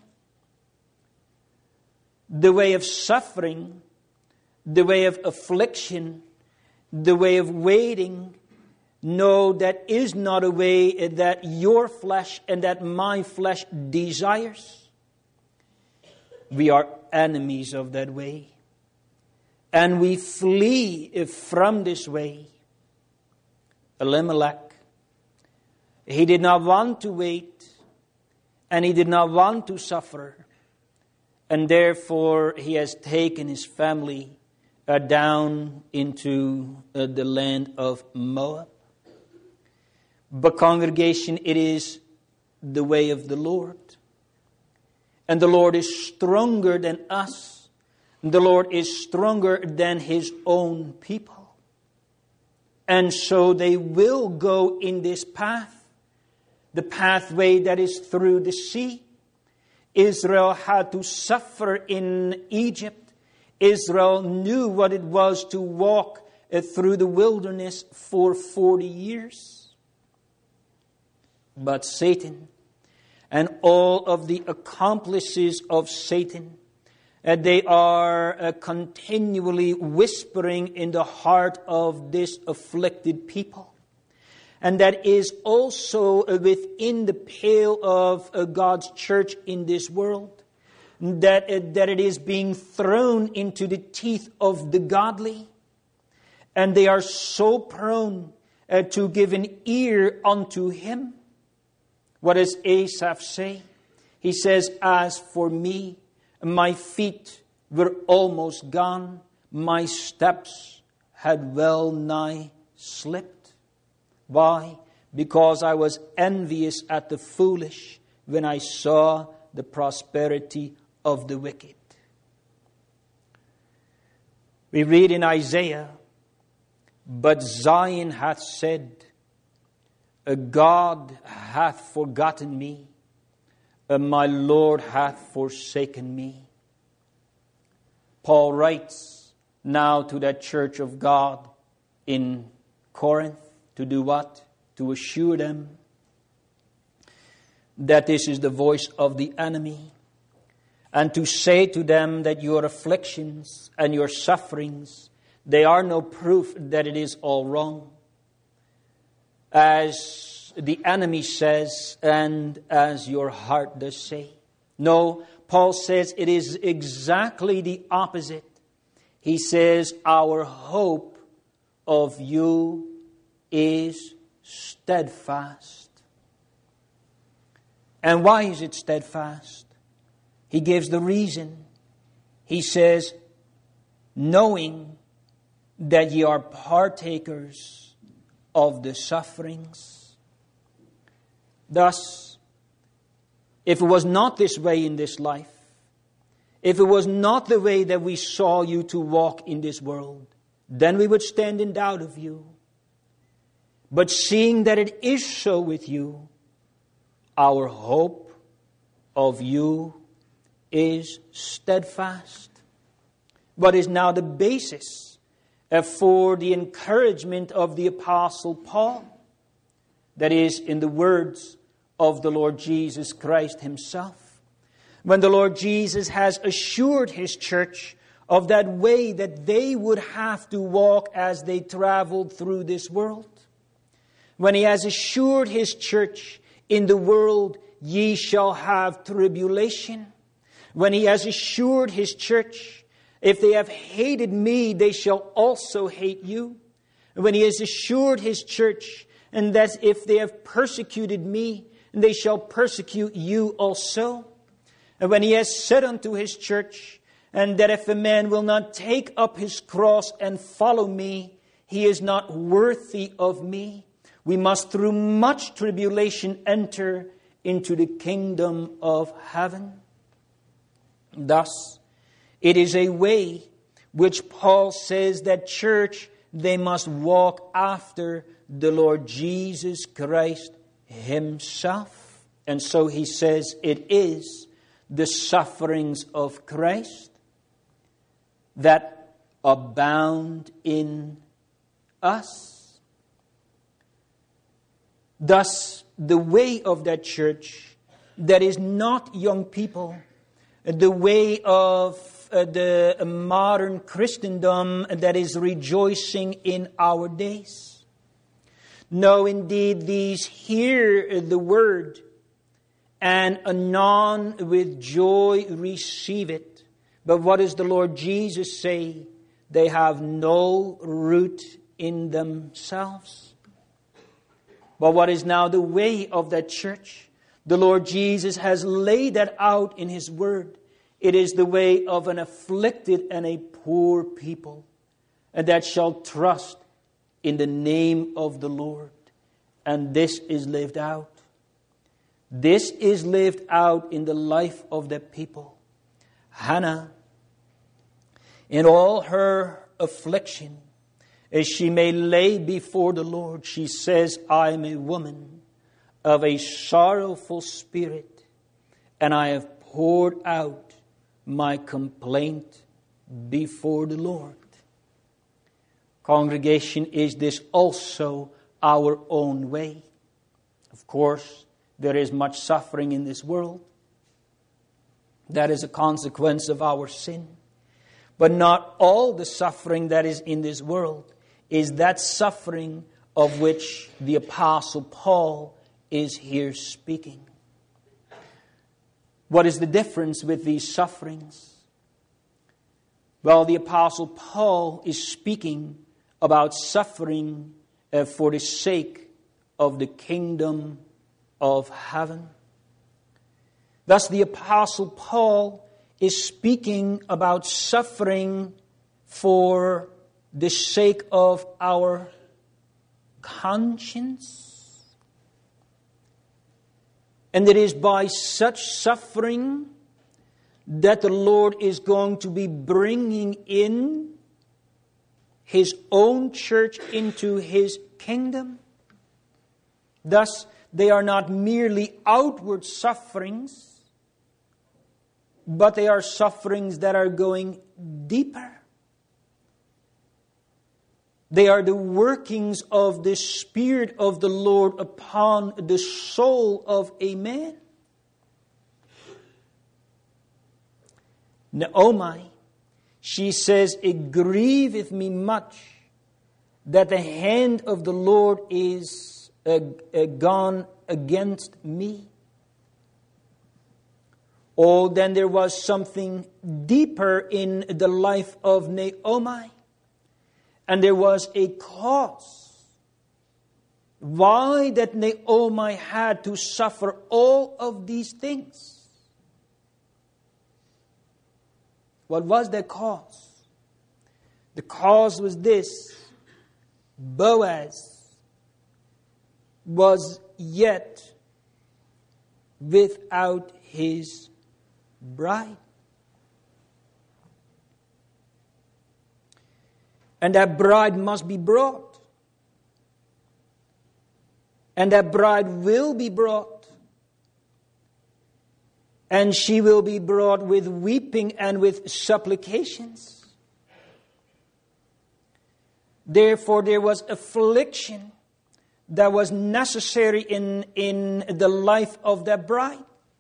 The way of suffering, the way of affliction, the way of waiting, no, that is not a way that your flesh and that my flesh desires. We are enemies of that way. And we flee from this way. Elimelech, he did not want to wait, and he did not want to suffer. And therefore, he has taken his family Uh, down into uh, the land of Moab. But congregation, it is the way of the Lord. And the Lord is stronger than us. The Lord is stronger than His own people. And so they will go in this path, the pathway that is through the sea. Israel had to suffer in Egypt. Israel knew what it was to walk through the wilderness for forty years. But Satan and all of the accomplices of Satan, uh, they are uh, continually whispering in the heart of this afflicted people. And that is also uh, within the pale of uh, God's church in this world. That, uh, that it is being thrown into the teeth of the godly. And they are so prone uh, to give an ear unto him. What does Asaph say? He says, as for me, my feet were almost gone. My steps had well nigh slipped. Why? Because I was envious at the foolish when I saw the prosperity of the wicked. We read in Isaiah, but Zion hath said, a God hath forgotten me, and my Lord hath forsaken me. Paul writes now to that church of God in Corinth to do what? To assure them that this is the voice of the enemy, and to say to them that your afflictions and your sufferings, they are no proof that it is all wrong. As the enemy says, and as your heart does say. No, Paul says it is exactly the opposite. He says, our hope of you is steadfast. And why is it steadfast? He gives the reason. He says, knowing that ye are partakers of the sufferings. Thus, if it was not this way in this life, if it was not the way that we saw you to walk in this world, then we would stand in doubt of you. But seeing that it is so with you, our hope of you is steadfast. What is now the basis for the encouragement of the Apostle Paul? That is, in the words of the Lord Jesus Christ Himself. When the Lord Jesus has assured His church of that way that they would have to walk as they traveled through this world. When He has assured His church, in the world ye shall have tribulation. When He has assured His church, if they have hated me, they shall also hate you. When He has assured His church, and that if they have persecuted me, they shall persecute you also. And when He has said unto His church, and that if a man will not take up his cross and follow me, he is not worthy of me. We must through much tribulation enter into the kingdom of heaven. Thus, it is a way which Paul says that church, they must walk after the Lord Jesus Christ Himself. And so he says it is the sufferings of Christ that abound in us. Thus, the way of that church that is not young people, the way of uh, the modern Christendom that is rejoicing in our days. No, indeed, these hear the word and anon with joy receive it. But what does the Lord Jesus say? They have no root in themselves. But what is now the way of that church? The Lord Jesus has laid that out in His word. It is the way of an afflicted and a poor people, and that shall trust in the name of the Lord. And this is lived out. This is lived out in the life of the people. Hannah, in all her affliction, as she may lay before the Lord, she says, I am a woman of a sorrowful spirit, and I have poured out my complaint before the Lord. Congregation, is this also our own way? Of course, there is much suffering in this world. That is a consequence of our sin. But not all the suffering that is in this world is that suffering of which the Apostle Paul is here speaking. What is the difference with these sufferings? Well, the Apostle Paul is speaking about suffering uh, for the sake of the kingdom of heaven. Thus, the Apostle Paul is speaking about suffering for the sake of our conscience. And it is by such suffering that the Lord is going to be bringing in His own church into His kingdom. Thus, they are not merely outward sufferings, but they are sufferings that are going deeper. They are the workings of the Spirit of the Lord upon the soul of a man. Naomi, she says, it grieveth me much that the hand of the Lord is uh, uh, gone against me. Oh, then there was something deeper in the life of Naomi. And there was a cause why that Naomi had to suffer all of these things. What was that cause? The cause was this: Boaz was yet without his bride. And that bride must be brought. And that bride will be brought. And she will be brought with weeping and with supplications. Therefore, there was affliction that was necessary in, in the life of that bride.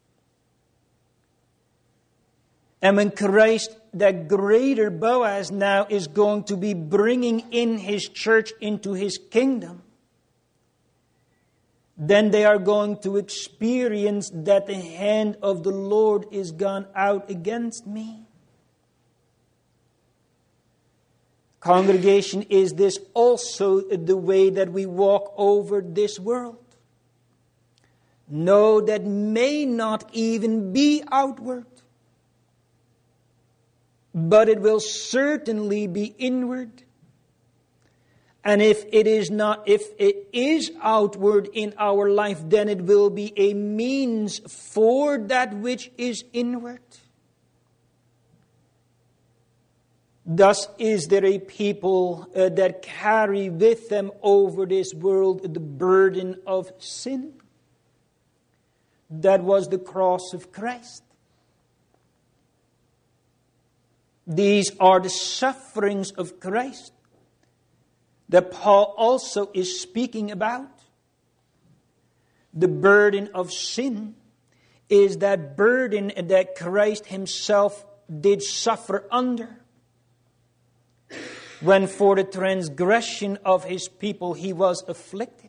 And when Christ, that greater Boaz, now is going to be bringing in His church into His kingdom, then they are going to experience that the hand of the Lord is gone out against me. Congregation, is this also the way that we walk over this world? No, that may not even be outward. But it will certainly be inward. And if it is not, if it is outward in our life, then it will be a means for that which is inward. Thus is there a people uh, that carry with them over this world the burden of sin. That was the cross of Christ. These are the sufferings of Christ that Paul also is speaking about. The burden of sin is that burden that Christ Himself did suffer under, when for the transgression of His people He was afflicted.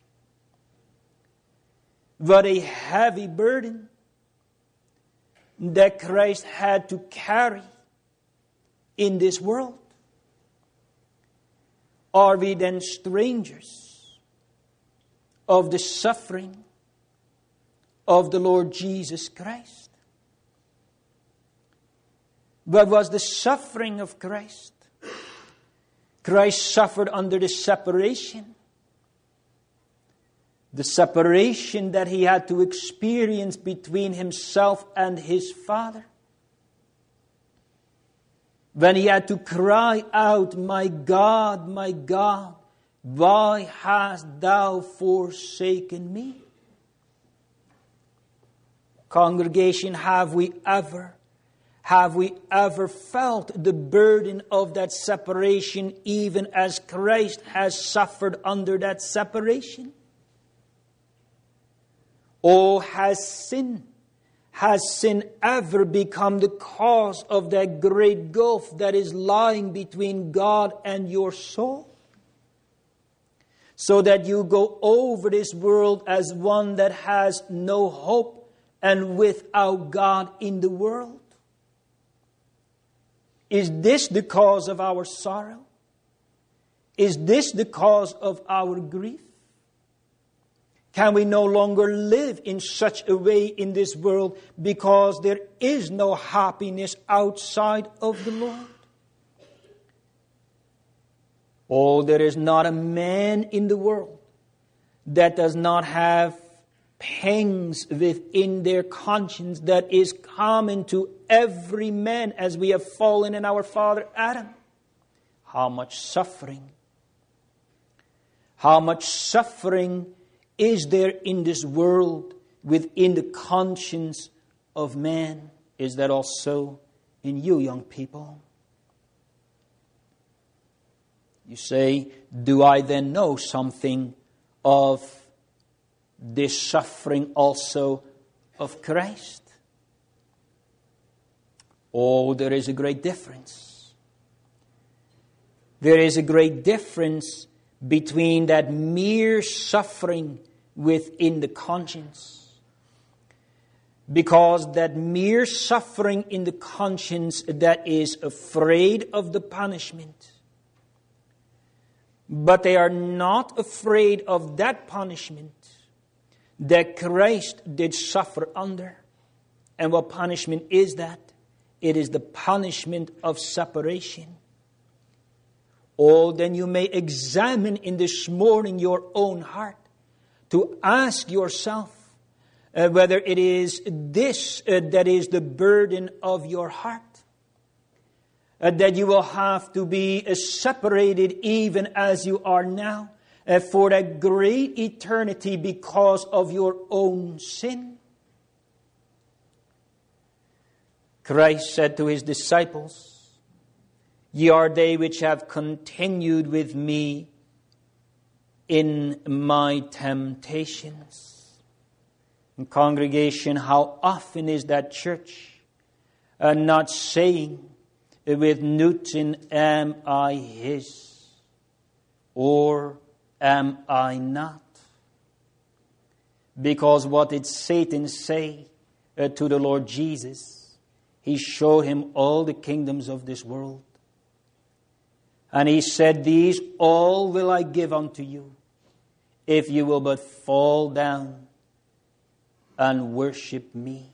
What a heavy burden that Christ had to carry in this world. Are we then strangers of the suffering of the Lord Jesus Christ? What was the suffering of Christ? Christ suffered under the separation. the separation that he had to experience between himself and his Father. When he had to cry out, "My God, my God, why hast thou forsaken me?" Congregation, have we ever, have we ever felt the burden of that separation, even as Christ has suffered under that separation? Or has sin, has sin ever become the cause of that great gulf that is lying between God and your soul? So that you go over this world as one that has no hope and without God in the world? Is this the cause of our sorrow? Is this the cause of our grief? Can we no longer live in such a way in this world because there is no happiness outside of the Lord? Oh, there is not a man in the world that does not have pangs within their conscience that is common to every man as we have fallen in our father Adam. How much suffering, how much suffering is there in this world within the conscience of man? Is that also in you, young people? You say, do I then know something of this suffering also of Christ? Oh, there is a great difference. There is a great difference between that mere suffering within the conscience. Because that mere suffering in the conscience that is afraid of the punishment. But they are not afraid of that punishment that Christ did suffer under. And what punishment is that? It is the punishment of separation. Oh, then you may examine in this morning your own heart to ask yourself uh, whether it is this uh, that is the burden of your heart. Uh, that you will have to be uh, separated even as you are now uh, for a great eternity because of your own sin. Christ said to his disciples, "Ye are they which have continued with me in my temptations." And congregation, how often is that church uh, not saying with Newton, "Am I his? Or am I not?" Because what did Satan say uh, to the Lord Jesus? He showed him all the kingdoms of this world. And he said, "These all will I give unto you, if you will but fall down and worship me."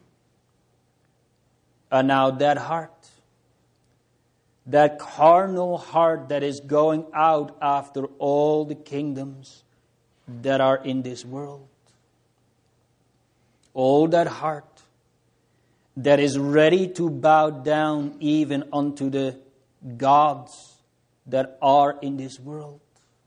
And now that heart, that carnal heart that is going out after all the kingdoms that are in this world. All that heart that is ready to bow down even unto the gods that are in this world.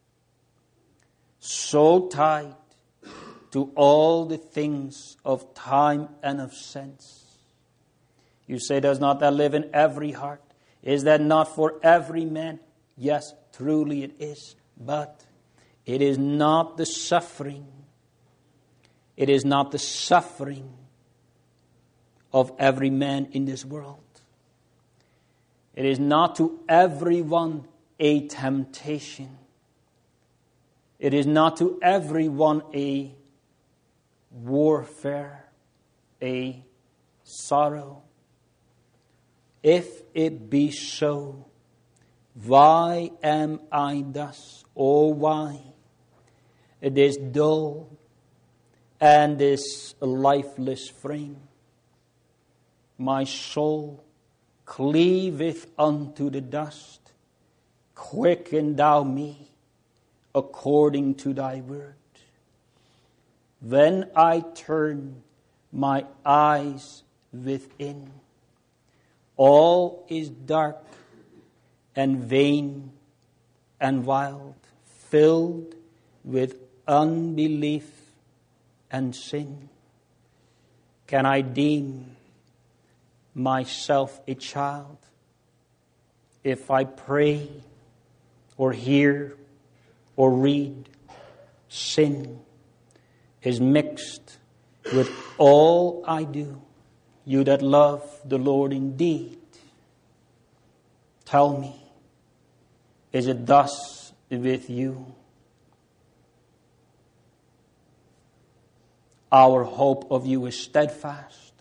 So tied to all the things of time and of sense. You say, does not that live in every heart? Is that not for every man? Yes, truly it is. But it is not the suffering. It is not the suffering of every man in this world. It is not to everyone a temptation. It is not to everyone a warfare, a sorrow. If it be so, why am I thus? Or why this dull and this lifeless frame? My soul cleaveth unto the dust. Quicken thou me according to thy word. when I turn my eyes within, all is dark and vain and wild, filled with unbelief and sin. Can I deem myself a child if I pray or hear or read? Sin is mixed with all I do. You that love the Lord indeed, tell me, is it thus with you? Our hope of you is steadfast,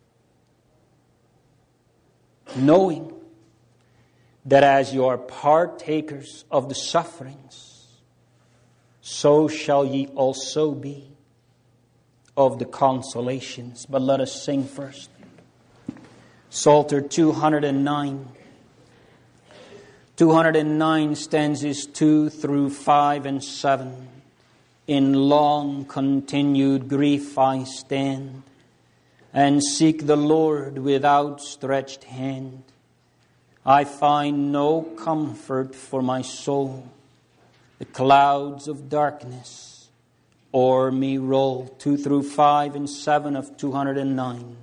knowing that as you are partakers of the sufferings, so shall ye also be of the consolations. But let us sing first. Psalter two hundred nine. two hundred nine stanzas two through five and seven. In long continued grief I stand, and seek the Lord with outstretched hand. I find no comfort for my soul. The clouds of darkness o'er me roll. Two through five and seven of two hundred nine.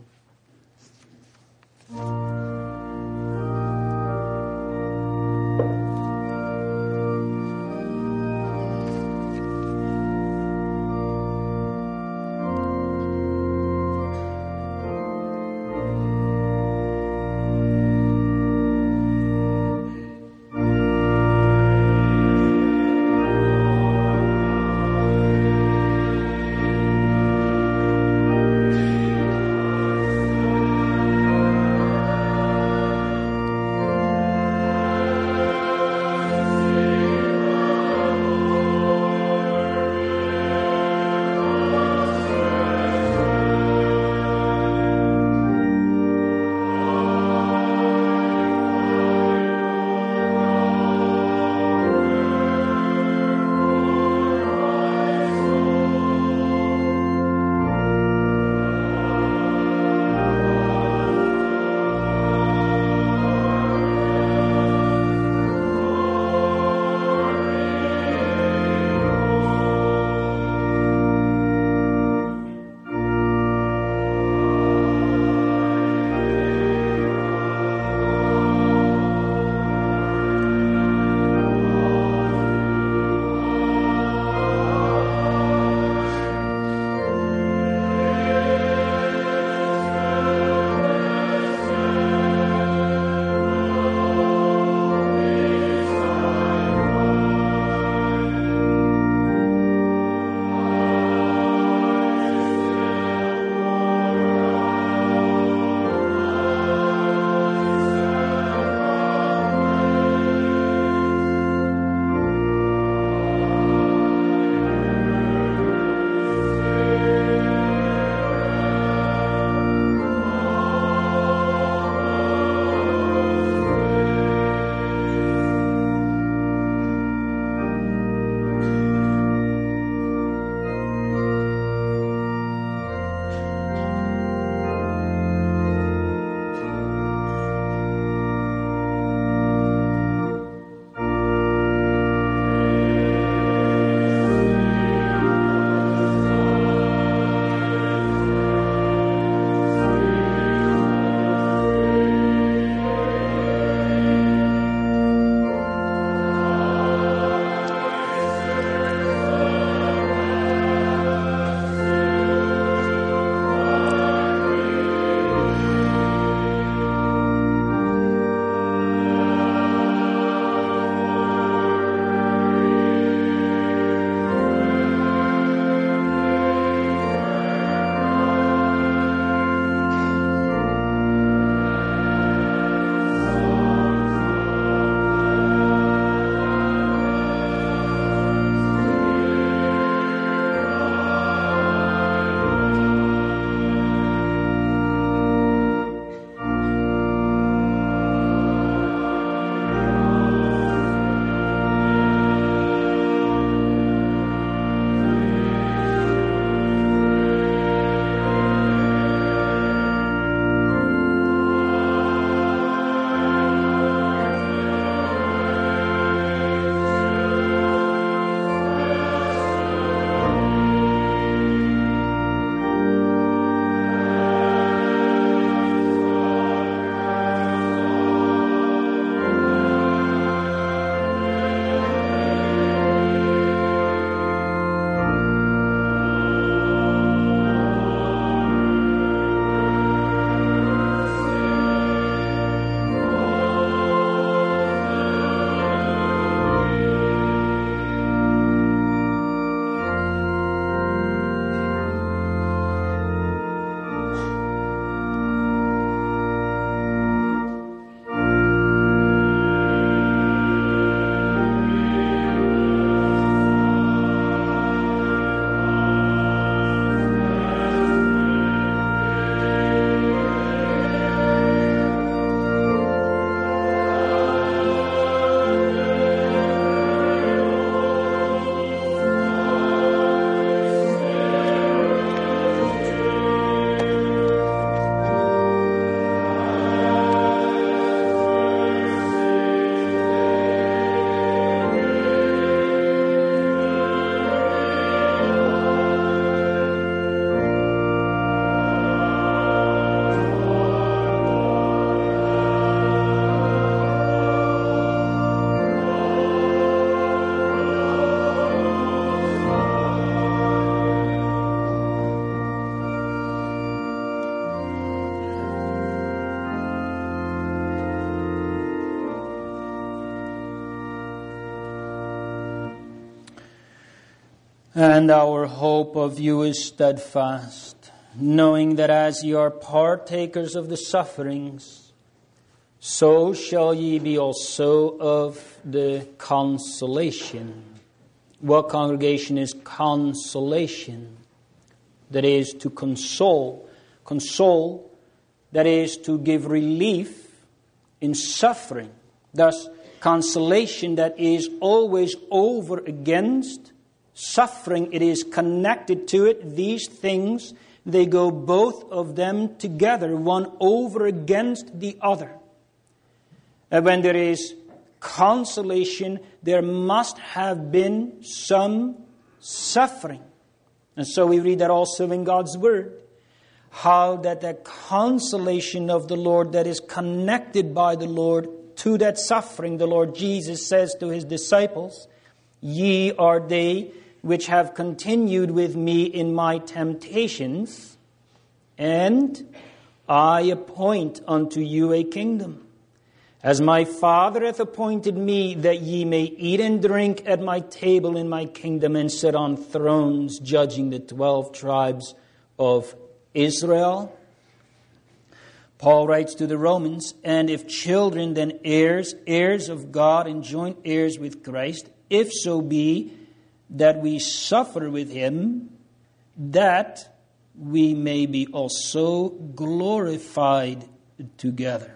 And our hope of you is steadfast, knowing that as ye are partakers of the sufferings, so shall ye be also of the consolation. What, congregation, is consolation? That is to console. Console, that is to give relief in suffering. Thus, consolation that is always over against suffering. It is connected to it. These things, they go both of them together, one over against the other. And when there is consolation, there must have been some suffering. And so we read that also in God's Word. How that the consolation of the Lord that is connected by the Lord to that suffering, the Lord Jesus says to His disciples, ye are they which have continued with me in my temptations, and I appoint unto you a kingdom, as my Father hath appointed me, that ye may eat and drink at my table in my kingdom, and sit on thrones judging the twelve tribes of Israel. Paul writes to the Romans, and if children, then heirs, heirs of God, and joint heirs with Christ, if so be that we suffer with him, that we may be also glorified together.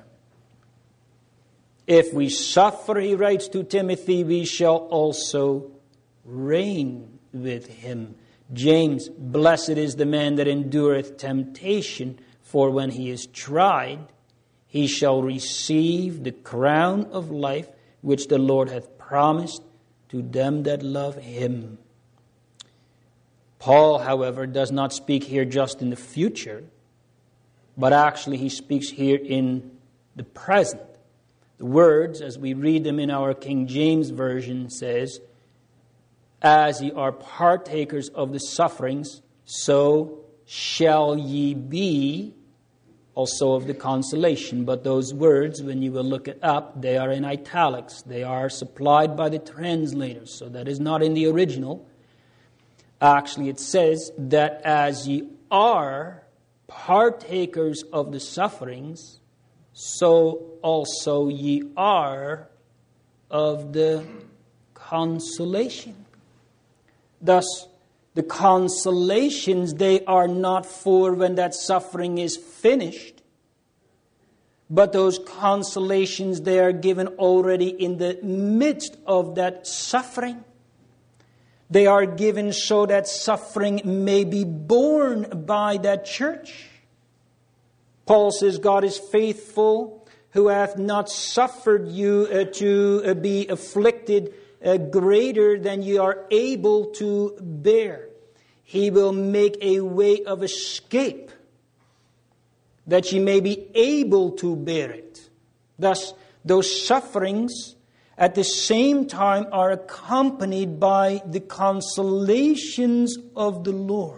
If we suffer, he writes to Timothy, we shall also reign with him. James, blessed is the man that endureth temptation, for when he is tried, he shall receive the crown of life, which the Lord hath promised to them that love him. Paul, however, does not speak here just in the future, but actually he speaks here in the present. The words, as we read them in our King James Version, says, as ye are partakers of the sufferings, so shall ye be also of the consolation. But those words, when you will look it up, they are in italics. They are supplied by the translators, so that is not in the original. Actually, it says that as ye are partakers of the sufferings, so also ye are of the consolation. Thus, the consolations, they are not for when that suffering is finished, but those consolations, they are given already in the midst of that suffering. They are given so that suffering may be borne by that church. Paul says, God is faithful, who hath not suffered you uh, to uh, be afflicted uh, greater than you are able to bear. He will make a way of escape, that ye may be able to bear it. Thus, those sufferings at the same time are accompanied by the consolations of the Lord.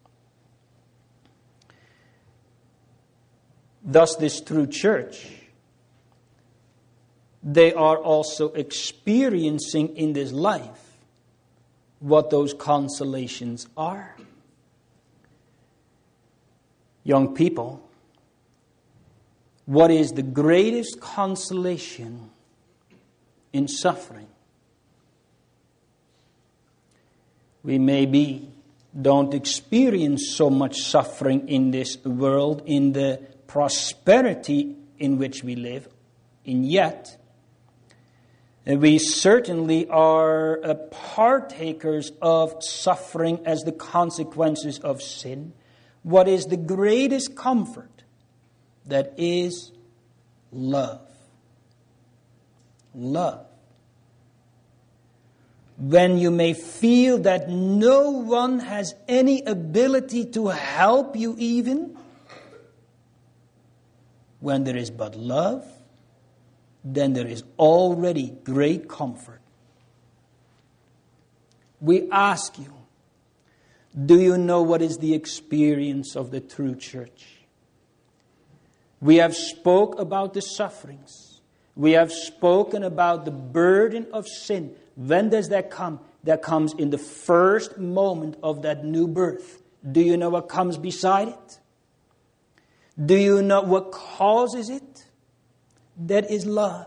Thus, this true church, they are also experiencing in this life what those consolations are. Young people, what is the greatest consolation in suffering? We maybe don't experience so much suffering in this world, in the prosperity in which we live, and yet we certainly are uh, partakers of suffering as the consequences of sin. What is the greatest comfort? That is love. Love. When you may feel that no one has any ability to help you even, when there is but love, then there is already great comfort. We ask you, do you know what is the experience of the true church? We have spoke about the sufferings. We have spoken about the burden of sin. When does that come? that comes in the first moment of that new birth. Do you know what comes beside it? Do you know what causes it? That is love.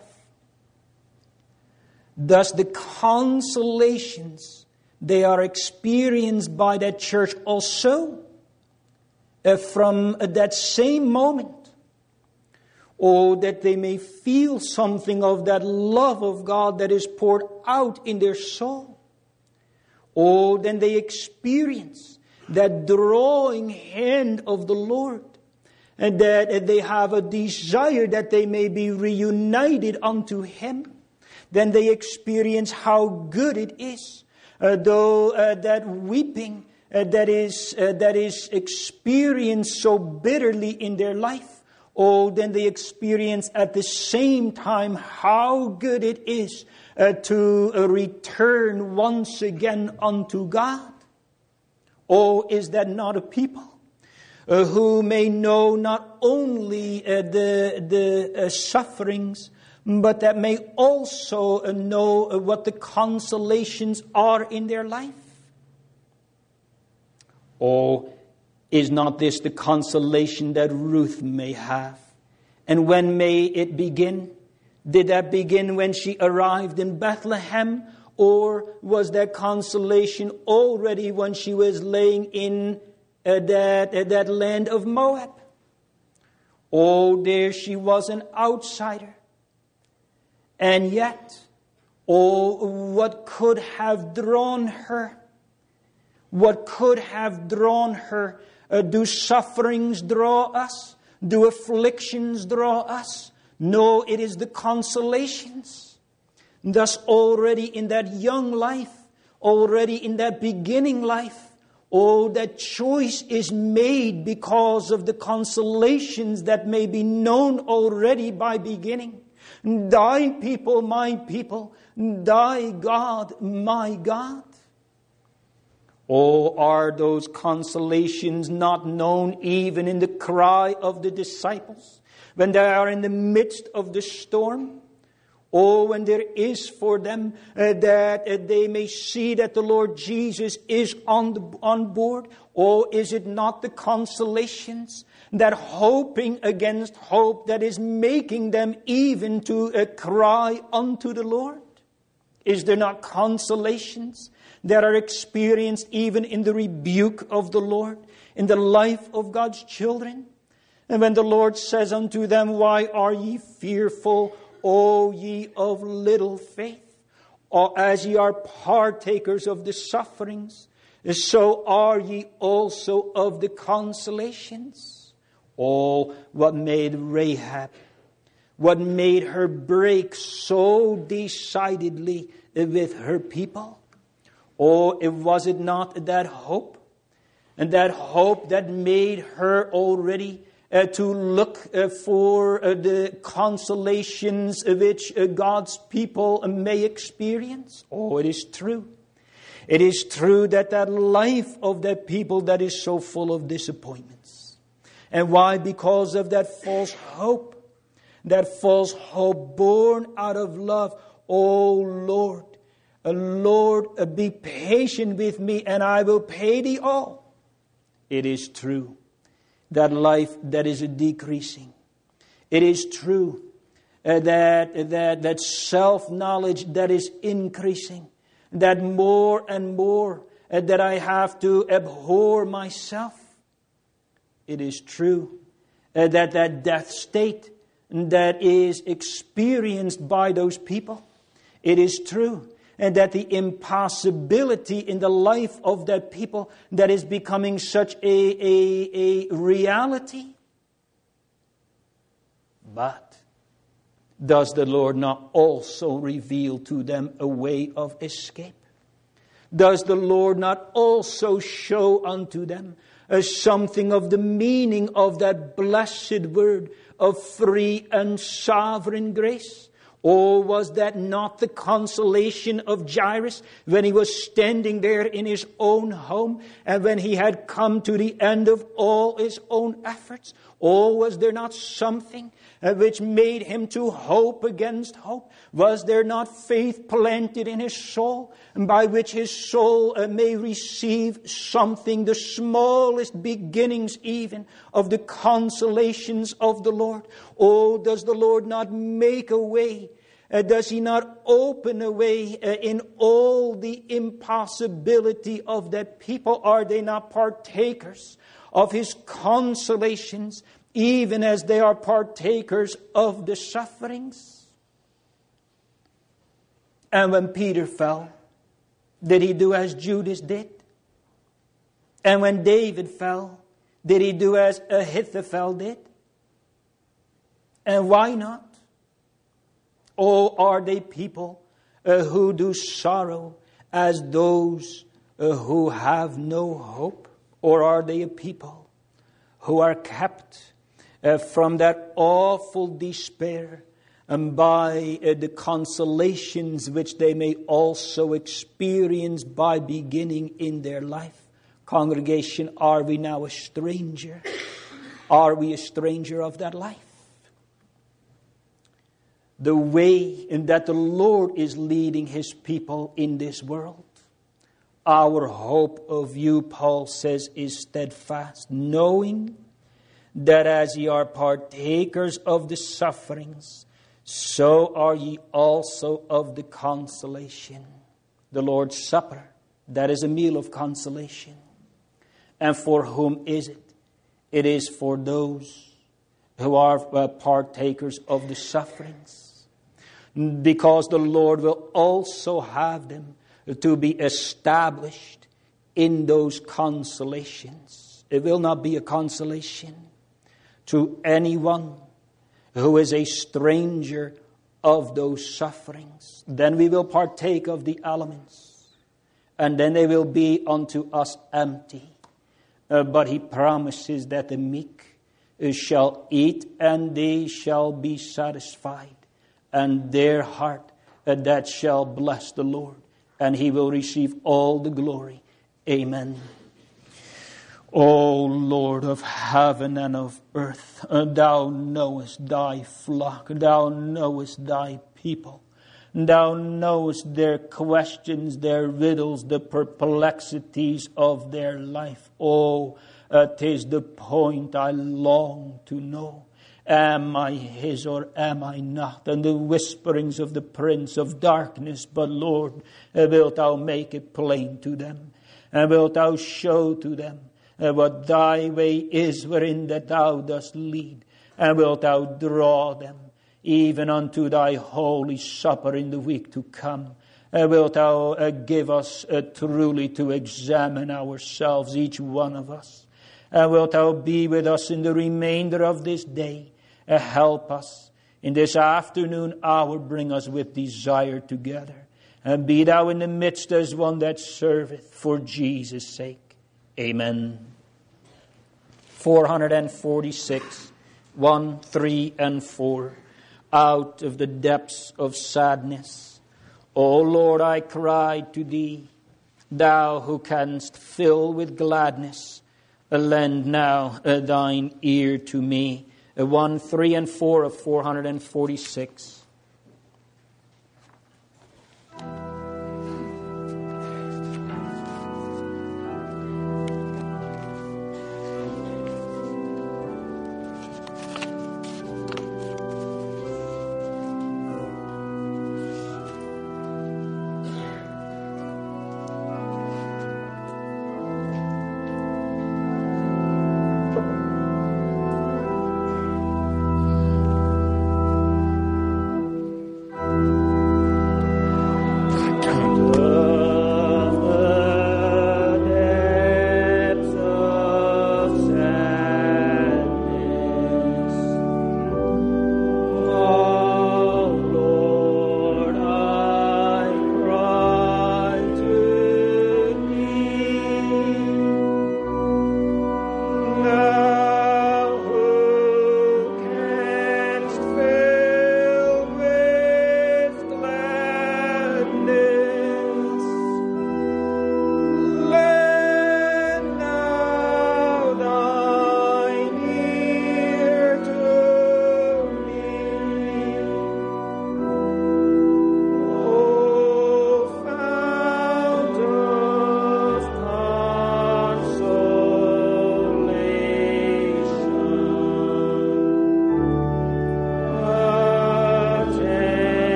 Thus the consolations, they are experienced by that church also uh, from uh, that same moment. Or that they may feel something of that love of God that is poured out in their soul. Or then they experience that drawing hand of the Lord. And that they have a desire that they may be reunited unto Him. Then they experience how good it is. Uh, though uh, that weeping uh, that is uh, that is experienced so bitterly in their life. Oh, then they experience at the same time how good it is uh, to uh, return once again unto God. Oh, is that not a people uh, who may know not only uh, the, the uh, sufferings, but that may also uh, know uh, what the consolations are in their life? Oh, is not this the consolation that Ruth may have? And when may it begin? Did that begin when she arrived in Bethlehem? Or was that consolation already when she was laying in uh, that, uh, that land of Moab? Oh, there she was an outsider. And yet, oh, what could have drawn her? What could have drawn her? Uh, do sufferings draw us? Do afflictions draw us? No, it is the consolations. Thus already in that young life, already in that beginning life, oh, that choice is made because of the consolations that may be known already by beginning. Thy people, my people, thy God, my God. Oh, are those consolations not known even in the cry of the disciples when they are in the midst of the storm? Oh, when there is for them uh, that uh, they may see that the Lord Jesus is on the, on board. Oh, is it not the consolations that hoping against hope that is making them even to uh, cry unto the Lord? Is there not consolations that are experienced even in the rebuke of the Lord, in the life of God's children? And when the Lord says unto them, why are ye fearful, O ye of little faith? Or as ye are partakers of the sufferings, so are ye also of the consolations. Oh, what made Rahab, what made her break so decidedly with her people? Oh, it was it not that hope? And that hope that made her already uh, to look uh, for uh, the consolations which uh, God's people may experience? Oh, it is true. It is true that that life of that people that is so full of disappointments. And why? Because of that false hope. That false hope born out of love. Oh, Lord. Uh, Lord, uh, be patient with me and I will pay thee all. It is true that life that is a decreasing. It is true uh, that, that, that self-knowledge that is increasing. That more and more uh, that I have to abhor myself. It is true uh, that that death state that is experienced by those people. It is true. And that the impossibility in the life of that people that is becoming such a, a, a reality. But does the Lord not also reveal to them a way of escape? Does the Lord not also show unto them as something of the meaning of that blessed word of free and sovereign grace? Or was that not the consolation of Jairus when he was standing there in his own home and when he had come to the end of all his own efforts? Oh, was there not something uh, which made him to hope against hope? Was there not faith planted in his soul, and by which his soul uh, may receive something, the smallest beginnings even of the consolations of the Lord? Oh, does the Lord not make a way? Uh, does he not open a way uh, in all the impossibility of that people? Are they not partakers of his consolations, even as they are partakers of the sufferings? And when Peter fell, did he do as Judas did? And when David fell, did he do as Ahithophel did? And why not? Or are they people uh, who do sorrow as those uh, who have no hope? Or are they a people who are kept uh, from that awful despair and by uh, the consolations which they may also experience by beginning in their life? Congregation, are we now a stranger? Are we a stranger of that life? The way in that the Lord is leading his people in this world. Our hope of you, Paul says, is steadfast, knowing that as ye are partakers of the sufferings, so are ye also of the consolation. The Lord's Supper, that is a meal of consolation. And for whom is it? It is for those who are partakers of the sufferings. Because the Lord will also have them to be established in those consolations. It will not be a consolation to anyone who is a stranger of those sufferings. Then we will partake of the elements, and then they will be unto us empty. Uh, but he promises that the meek shall eat, and they shall be satisfied, and their heart uh, that shall bless the Lord. And he will receive all the glory. Amen. O Lord of heaven and of earth, thou knowest thy flock, thou knowest thy people. Thou knowest their questions, their riddles, the perplexities of their life. Oh, it is the point I long to know. Am I his or am I not? And the whisperings of the prince of darkness. But Lord, wilt thou make it plain to them? And wilt thou show to them what thy way is wherein that thou dost lead? And wilt thou draw them even unto thy holy supper in the week to come? And wilt thou uh, give us uh, truly to examine ourselves, each one of us? And wilt thou be with us in the remainder of this day? Uh, help us in this afternoon hour. Bring us with desire together. And be thou in the midst as one that serveth for Jesus' sake. Amen. four forty-six, one, three, and four. Out of the depths of sadness, O Lord, I cried to thee. Thou who canst fill with gladness, lend now uh, thine ear to me. Uh, one, three, and four of four forty-six.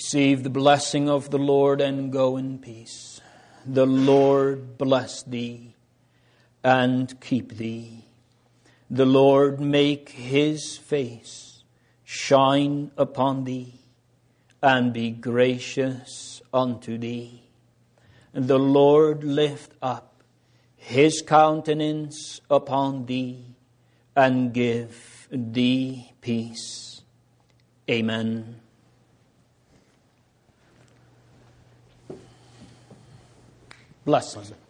Receive the blessing of the Lord and go in peace. The Lord bless thee and keep thee. The Lord make his face shine upon thee and be gracious unto thee. The Lord lift up his countenance upon thee and give thee peace. Amen. Blessing.